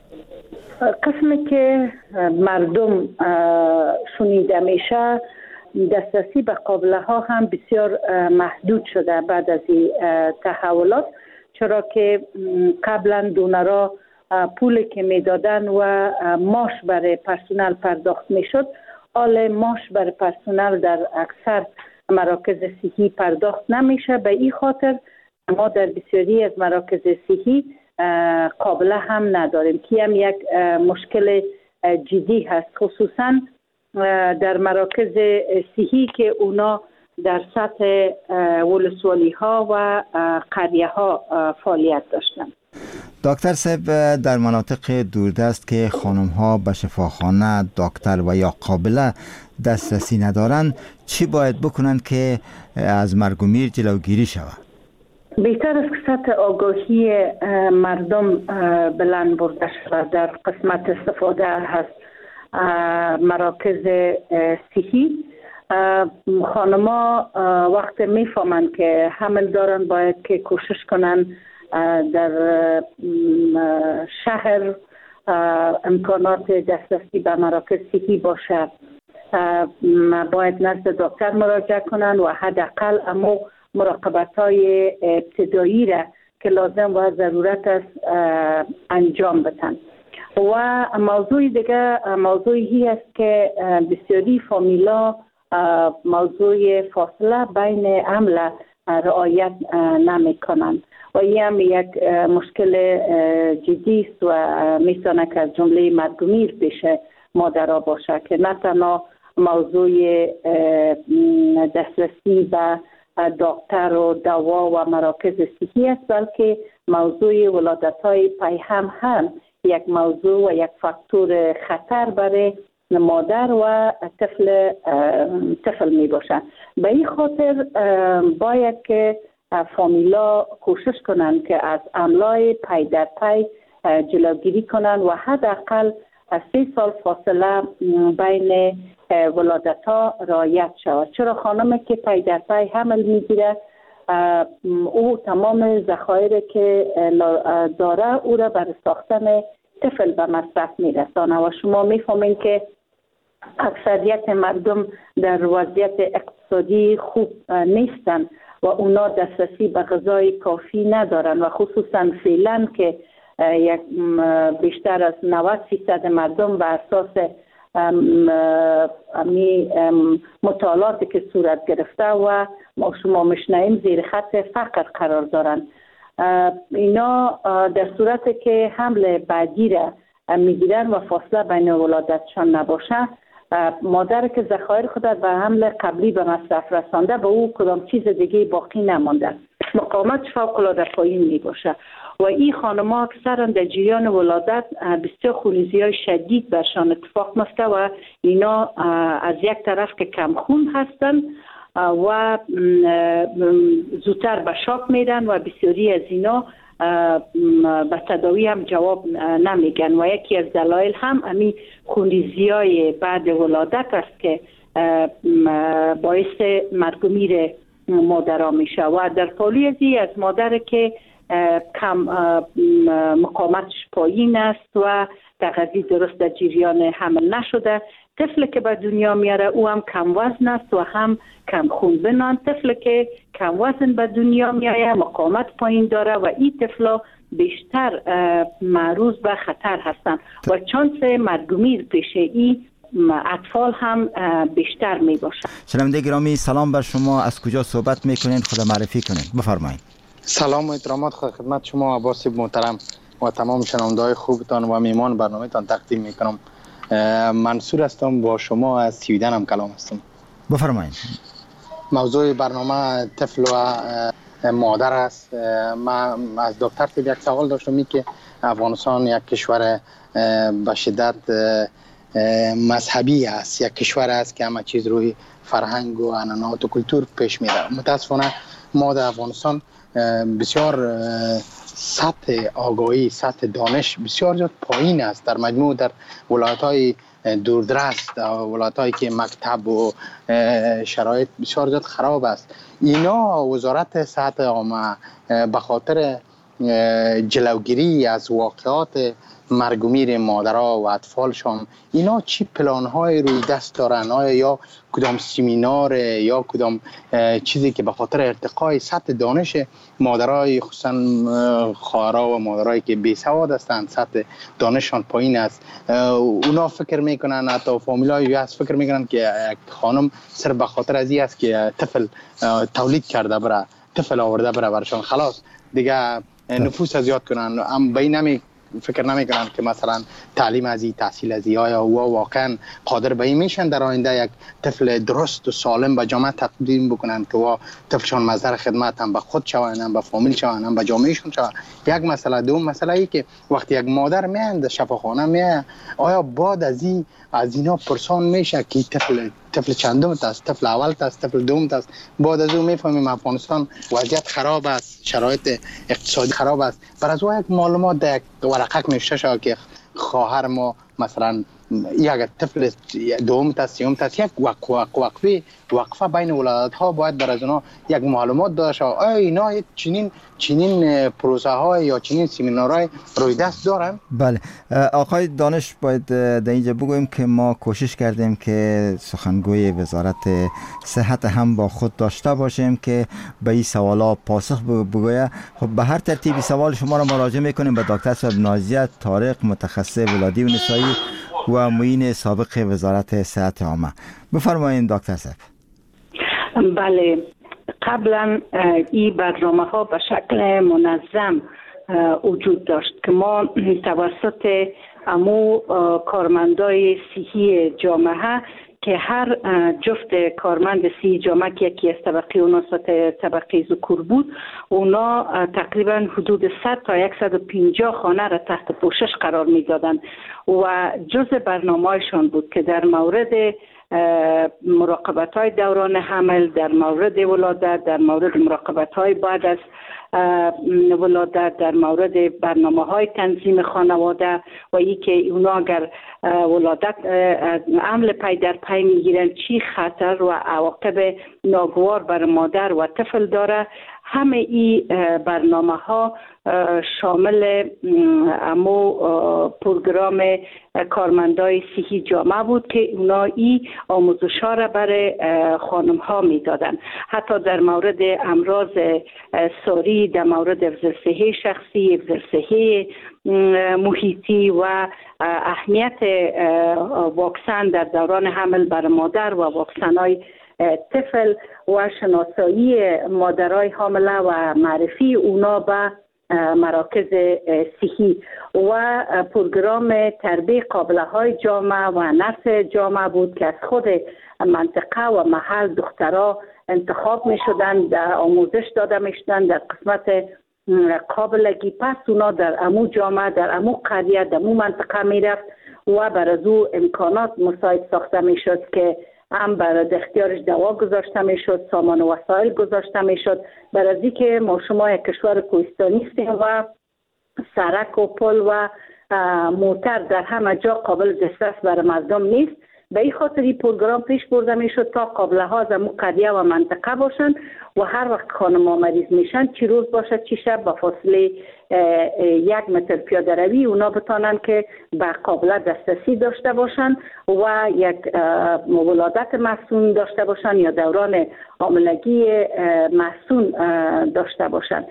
قسمی که مردم شنیده میشه دسترسی به قابله ها هم بسیار محدود شده بعد از این تحولات، چرا که قبلا دونرها پولی که میدادن و معاش برای پرسنل پرداخت میشد، حال معاش برای پرسنل در اکثر مراکز صحی پرداخت نمیشه. به این خاطر ما در بسیاری از مراکز صحی قابله هم نداریم که هم یک مشکل جدی هست، خصوصا در مراکز صحی که اونا در سطح ولسوالی ها و قریه ها فعالیت داشتن. دکتر صاحب، در مناطق دوردست که خانم ها به شفاخانه، دکتر و یا قابله دسترسی ندارند، چی باید بکنند که از مرگ و میر جلوگیری شود؟ بهتر است که سطح آگاهی مردم بلند برده شود. در قسمت استفاده از مراکز صحی، خانما وقت میفهمند که حمل دارن باید که کوشش کنن در شهر امکانات دسترسی به مراکز صحی باشه، باید نزد دکتر مراجعه کنن و حداقل اما مراقبت‌های ابتدایی را که لازم و ضرورت است انجام بدن. و موضوع دیگه موضوعی است که بسیاری فامیلا موضوع فاصله بین حمل رعایت نمی کنند و این هم یک مشکل جدی است و میتونه که از جمله مرگ و میر پیش مادرها باشه که نه تنها موضوع دسترسی به دکتر و دوا و مراکز صحی است، بلکه موضوع ولادت‌های پیهم هم یک موضوع و یک فاکتور خطر برای مادر و طفل می باشه. به این خاطر باید که فامیلا کوشش کنند که از حملای پی در پی جلوگیری کنند و حداقل 3 سال فاصله بین ولادت ها رعایت شود، چرا خانمی که پی در پی حمل میگیره او تمام ذخایر که داره او را برای ساختن طفل به مصرف میرسانه و شما میفهمین که اکثریت مردم در وضعیت اقتصادی خوب نیستن و اونا دسترسی به غذای کافی ندارن و خصوصا فعلا که یک بیشتر از 90% مردم بر اساس مطالعاتی که صورت گرفته و ما شما مشنویم زیر خط فقر قرار دارن. اینا در صورتی که حمل بعدی را میگیرن و فاصله بین ولادتشان نباشه، مادر که ذخایر خود به حمل قبلی به مصرف رسانده به او کدام چیز دیگه باقی نمانده، مقاومت فوق العاده پایین می باشه و این خانم‌ها اکثرا در جریان ولادت بسیار خونریزی‌های شدید برشان اتفاق میفته و اینا از یک طرف که کم خون هستن و زودتر به شاک میرن و بسیاری از اینا به تداوی هم جواب نمیگن و یکی از دلایل هم همین خونریزی‌های بعد ولادت است که باعث مرگ و میر مادرها میشه و در پالیزی از مادر که کم مقاومتش پایین است و تغذیه درست در جریان حمل نشده، طفل که به دنیا میاره او هم کم وزن است و هم کم خون بنان. طفل که کم وزن به دنیا میاره مقاومت پایین داره و این طفلا بیشتر معرض به خطر هستند و چانس مرگ و میر پیش این اطفال هم بیشتر می باشه. شنونده گرامی سلام بر شما، از کجا صحبت میکنین؟ خود معرفی کنین، بفرمایید. سلام و احترامات خدمت شما عباس محترم و تمام شنونده‌های خوبتان و میهمان برنامه تان تقدیم میکنم. منصور هستم، با شما از سویدن هم کلام هستم. بفرمایید. موضوع برنامه طفل و مادر است. من از دکتر یک سوال داشتم که افغانستان یک کشور به شدت مذهبی است، یک کشور است که همه چیز روی فرهنگ و عنعنات و کلتور پیش میره. متاسفانه ما در افغانستان بسیار سطح آگاهی، سطح دانش بسیار زیاد پایین است. در مجموع در ولایت‌های دوردست، ولایت‌هایی که مکتب و شرایط بسیار زیاد خراب است، اینا وزارت صحت عامه به خاطر جلوگیری از واقعات مرگ و میر مادرها و اطفالشان اینا چی پلان‌های روی دست دارن؟ آیا یا کدام سمینار یا کدام چیزی که به خاطر ارتقای سطح دانش مادرای خصوصا خواهرها و مادرایی که بی سواد هستند، سطح دانششان پایین است، اونا فکر میکنن، حتی فامیلای هست فکر میکنن که یک خانم صرف به خاطر از این است که طفل تولید کرده بره، طفل آورده بره برشان خلاص دیگه نفوس زیاد کنن. هم به این فکر نمیکنن که مثلا تعلیم از این، تحصیل از این، آیا او واقعا قادر به این میشن در آینده یک طفل درست و سالم به جامعه تقدیم بکنن که وا طفلشان مصدر خدمت هم به خود شوند، هم به فامیل شوند، هم به جامعهشون شوند. یک مسئله. دوم مسئله ای که وقتی یک مادر میاد شفاخانه میاد، آیا بعد از اینا پرسان میشه که طفل چندم است، طفل اول است، طفل دوم است؟ بعد از اون میفهمیم افغانستان وضعیت خراب است، شرایط اقتصادی خراب است. بر از یک معلومات در یک ورقه نوشته شد که خواهر ما مثلا یک طفل دوم است، سوم است، یک وقفه بین ولادت ها باید بر از اونها یک معلومات داده شد. آیا اینا چنین پروسه های یا چنین سمینارهای روی دست دارن؟ بله آقای دانش، باید در اینجا بگویم که ما کوشش کردیم که سخنگوی وزارت صحت هم با خود داشته باشیم که به این سوالا پاسخ بگوید. خب به هر ترتیبی سوال شما را مراجعه میکنیم به دکتر صاحب نازیه طارق، متخصص ولادی و نسایی و معین سابق وزارت صحت عامه. بفرمایید دکتر صاحب. بله، قبلا این برنامه ها به شکل منظم وجود داشت که ما توسط امو کارمندای صحی جامعه که هر جفت کارمند صحی جامعه که یکی از طبقه اونا طبقه ذکور بود، اونا تقریبا حدود 100 تا 150 خانه را تحت پوشش قرار می دادن و جز برنامه‌شان بود که در مورد مراقبت‌های دوران حمل، در مورد ولادت، در مورد مراقبت‌های بعد از ولادت، در مورد برنامه‌های تنظیم خانواده و ای که اونا اگر ولادت حمل پی در پی میگیرن چی خطر و عواقب ناگوار بر مادر و طفل داره. همه این برنامه ها شامل امو پروگرام کارمندای صحی جامعه بود که اونا این آموزش ها را برای خانم ها می دادن. حتی در مورد امراض ساری، در مورد افزار صحی شخصی، افزار صحی محیطی و اهمیت واکسن در دوران حمل بر مادر و واکسن های طفل و شناسایی مادرای حامله و معرفی اونا به مراکز صحی و پروگرام تربیت قابله های جامعه و نرس جامعه بود که از خود منطقه و محل دخترها انتخاب می شدند، آموزش داده می شدند در قسمت قابلگی. پس اونا در امو جامعه، در امو قریه، در امو منطقه می رفت و برای او امکانات مساعد ساخته می شد که هم برای اختیارش دوا گذاشته می شد، سامان و وسایل گذاشته می شد. برای که ما شما یک کشور کوهستانی هستیم و سرک و پل و موتر در همه جا قابل دسترس برای مردم نیست. به این خاطر این پروگرام پیش برده می شد تا قابله ها از قریه و منطقه باشند و هر وقت خانم ها مریض میشن، چی روز باشد چی شب، به فاصله 1 متر پیاده روی اونا بتانن که به قابله دسترسی داشته باشن و یک ولادت مسون داشته باشن یا دوران حاملگی مسون داشته باشن.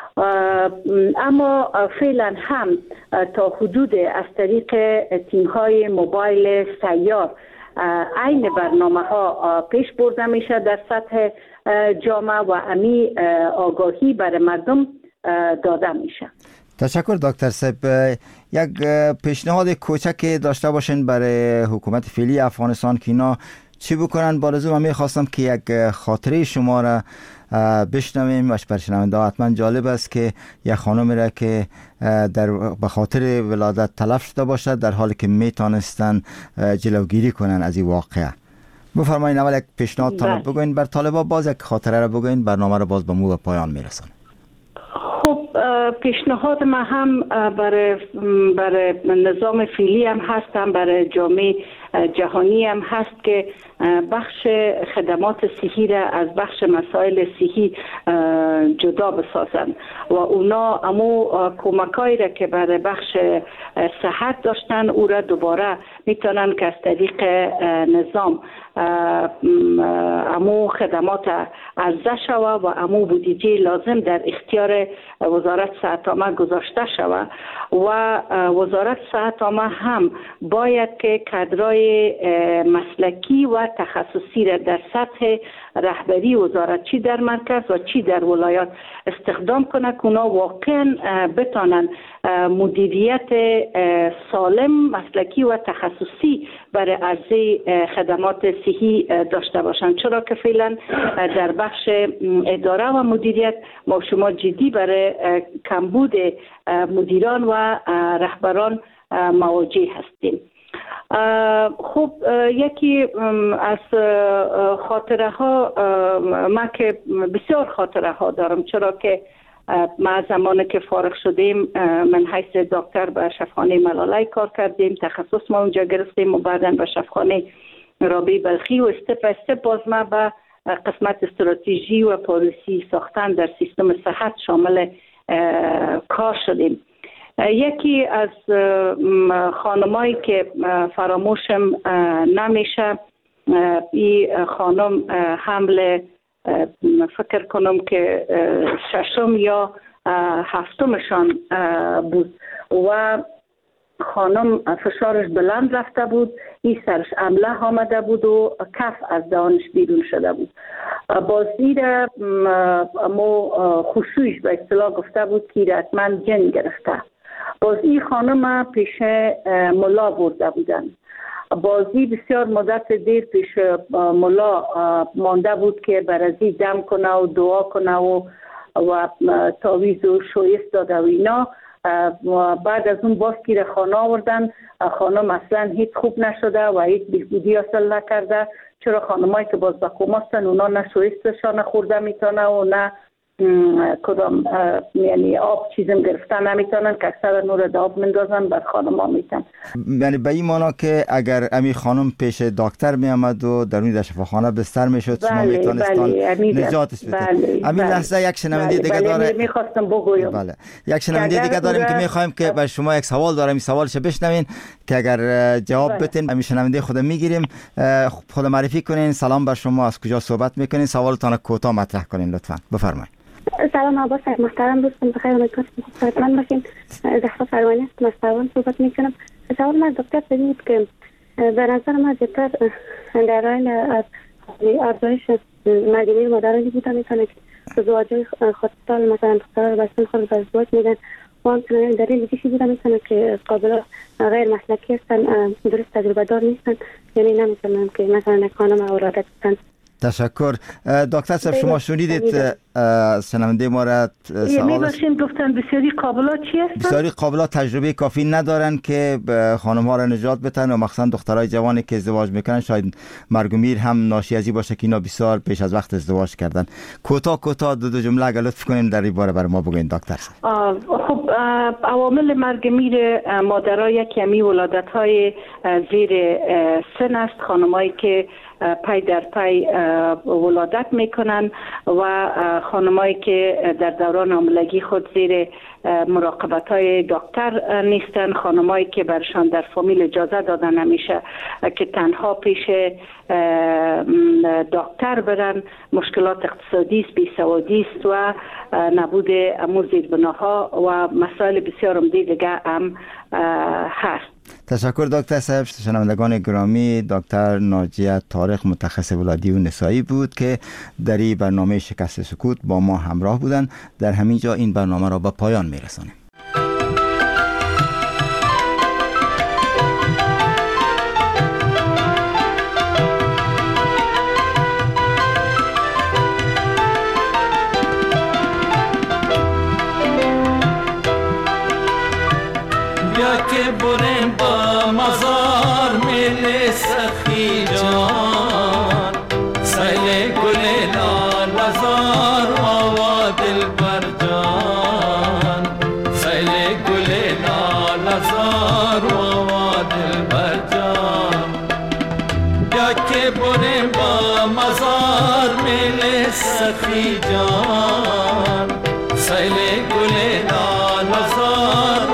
اما فعلا هم تا حدود از طریق تیم های موبایل سیار عین برنامه ها پیش برده میشه در سطح جامعه و امی آگاهی برای مردم داده میشه. تشکر دکتر صاحب. یک پیشنهاد کوچک داشته باشین برای حکومت فعلی افغانستان که اینا چی بکنن؟ بارزو من میخواستم که یک خاطره شما را بشنویم و بر شنونده حتما جالب است که یک خانم را که به خاطر ولادت تلف شده باشد در حالی که میتونستن جلوگیری کنن از این واقعه. بفرمایید اول یک پیشنهادتان بگوین بر طالبا، باز یک خاطره را بگوین، برنامه را باز به مو و پایان میرسن. خب پیشنهاد ما هم برای نظام فعلی هم هستم، برای جامعه جهانی هم هست که بخش خدمات صحی را از بخش مسائل صحی جدا بسازند و اونا امو کمکایی را که برای بخش صحت داشتن او را دوباره میتونن که از طریق نظام امو خدمات عرضه شوه و امو بودجه لازم در اختیار وزارت صحت عامه گذاشته شوه و وزارت صحت عامه هم باید که کادرای مسلکی و تخصصی را در سطح رهبری وزارت چی در مرکز و چی در ولایات استخدام کنه که اونا واقعا بتانن مدیریت سالم، مسلکی و تخصصی برای عرضه خدمات صحی داشته باشند. چرا که فعلا در بخش اداره و مدیریت ما شما جدی برای کمبود مدیران و رهبران مواجه هستیم. خب یکی از خاطره ها، ما که بسیار خاطره ها دارم، چرا که ما زمانی که فارغ شدیم من حیث دکتر به شفاخانه ملالای کار کردیم، تخصص ما اونجا گرفتیم و بعداً به شفاخانه رابعه بلخی و استپ استپ باز ما به قسمت استراتژی و پالیسی ساختن در سیستم صحت شامل کار شدیم. یکی از خانمایی که فراموشم نمیشه، این خانم حمل فکر کنم که 6م یا 7مشان بود و خانم فشارش بلند رفته بود، این سرش عمله آمده بود و کف از دهانش بیرون شده بود. بازی را خشویش به اصطلاح گفته بود که حتما جن گرفته. بازی خانم پیش ملا برده بودن. بازی بسیار مدت دیر پیش ملا مانده بود که برازی دم کنه و دعا کنه و تاویز و شویست داده و اینا. بعد از اون باز که خانه آوردن، خانم اصلا هیچ خوب نشده و هیچ بهبودی حاصل نکرده. چرا خانمایی که باز به کوما هستن اونا نه شویستشان خورده میتونه و نه کدام یعنی آب چیزم گرفتن نمیتونن که اکثر نور داب مندازن بر خانم ها میتن. یعنی به این مانا که اگر امی خانم پیش دکتر می آمد و در اون شفاخانه بستر میشد شما میتونستان نجاتش بدید. امی لحظه یک شنونده دیگه داره، میخواستم بگویم. بله یک شنونده دیگه داریم که میخوایم که بر شما یک سوال دارم، این سوالش بشنوین که اگر جواب بدین امی شنونده خود میگیریم. خود معرفی کنین، سلام بر شما، از کجا صحبت میکنین، سوالتان کوتاه مطرح کنین لطفا. بفرمایید. سلام عباس محترم دوستان، بخیر امیدوارم صحتمند باشین. زهرا فرمانی هستم، از تهران صحبت میکنم. سوال من دکتر بود که به نظر من زیادتر در این افزایش مدینه مادرانی بوده میتونه که ازدواجی خودسال مثلا دخترها به سن خود ازدواج میدن و همچنین دلیل دیگه بوده میتونه که قابل غیر مسلکی هستن، درست تجربه دار نیستن، یعنی نمیتونن که مثلا یک خانم ولادت کنن. تشکر. دکتر صاحب شما شنیدید شنونده ما را میباشین گفتن بسیاری قابلات چی هستن؟ بسیاری قابلات تجربه کافی ندارن که خانم ها را نجات بدن و مخصوصا دخترای جوانی که ازدواج میکنن شاید مرگ و میر هم ناشی از این باشه که اینا بسیار پیش از وقت ازدواج کردن. کوتاه دو جمله اگر لطف کنین در این باره برای ما بگوین دکتر صاحب. خب عوامل مرگ میر مادرای کمی ولادت های زیر سن است، خانمایی که پای در پای ولادت میکنن و خانمایی که در دوران حاملگی خود زیر مراقبت های دکتر نیستن، خانمایی که برشان در فامیل اجازه داده نمیشه که تنها پیش دکتر برن، مشکلات اقتصادی است، بیسوادی است و نبود زیربناها و مسائل بسیار عمده دیگه هم هست. تشکر دکتر صاحب. شنوندگان گرامی، دکتر ناجیه طارق متخصص ولادی و نسایی بود که در این برنامه شکست سکوت با ما همراه بودند. در همین جا این برنامه را به پایان میرسانیم. که بریم با مزار میل سخی جان، سیل گل لال زار و دل بر جان، سیل گل لال زار و دل بر جان. یا که بریم با مزار میل سخی جان، سیل گل لال زار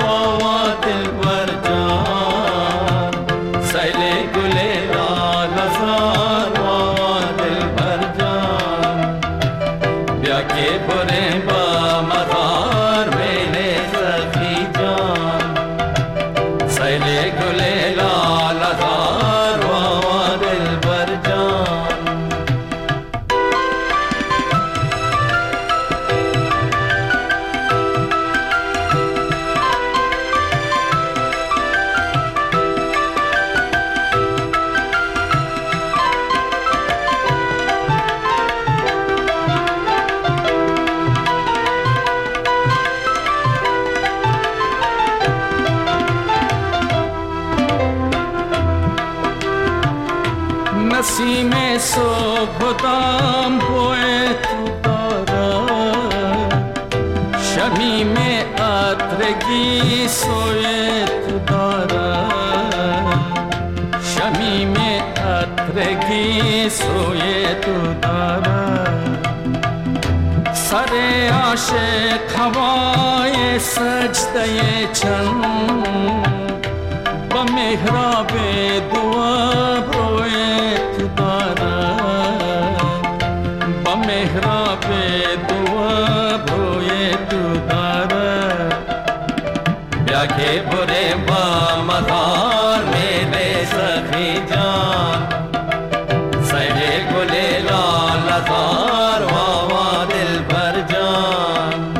نسیم صبح دام بوی تو دارد، شمیم عطرگی سوی تو دارد، شمیم عطرگی سوی تو دارد. سر عاشق هوای سجده چند، با محراب دعا روی تو دارد، با محراب دعا روی تو دارد. بیا که بره با مزار میل سخی جان، سیل گل لال زار و دل بر جان.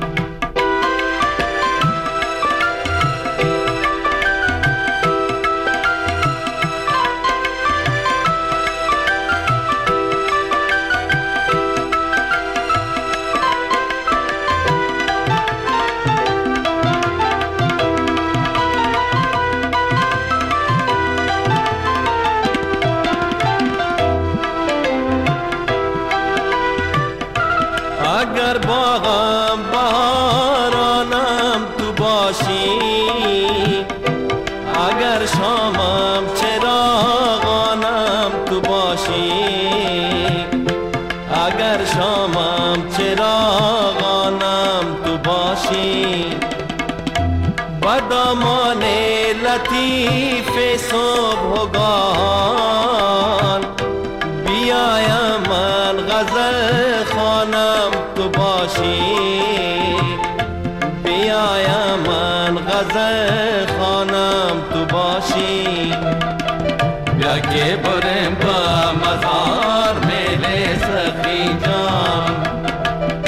اگر باغم بهارانم تو باشی، اگر شامم چراغانم تو باشی، اگر شامم چراغانم تو باشی. با دامان لطیف صبحگاهان بیایم من غزل خوانم تو باشی، بیایم من غزل خوانم تو باشی. بیا که بریم با مزار میل سخی جان،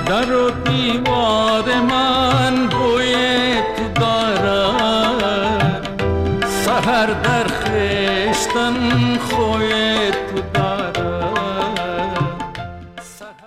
در و دیوار من بوی تو دارد، سحر در خشتن خود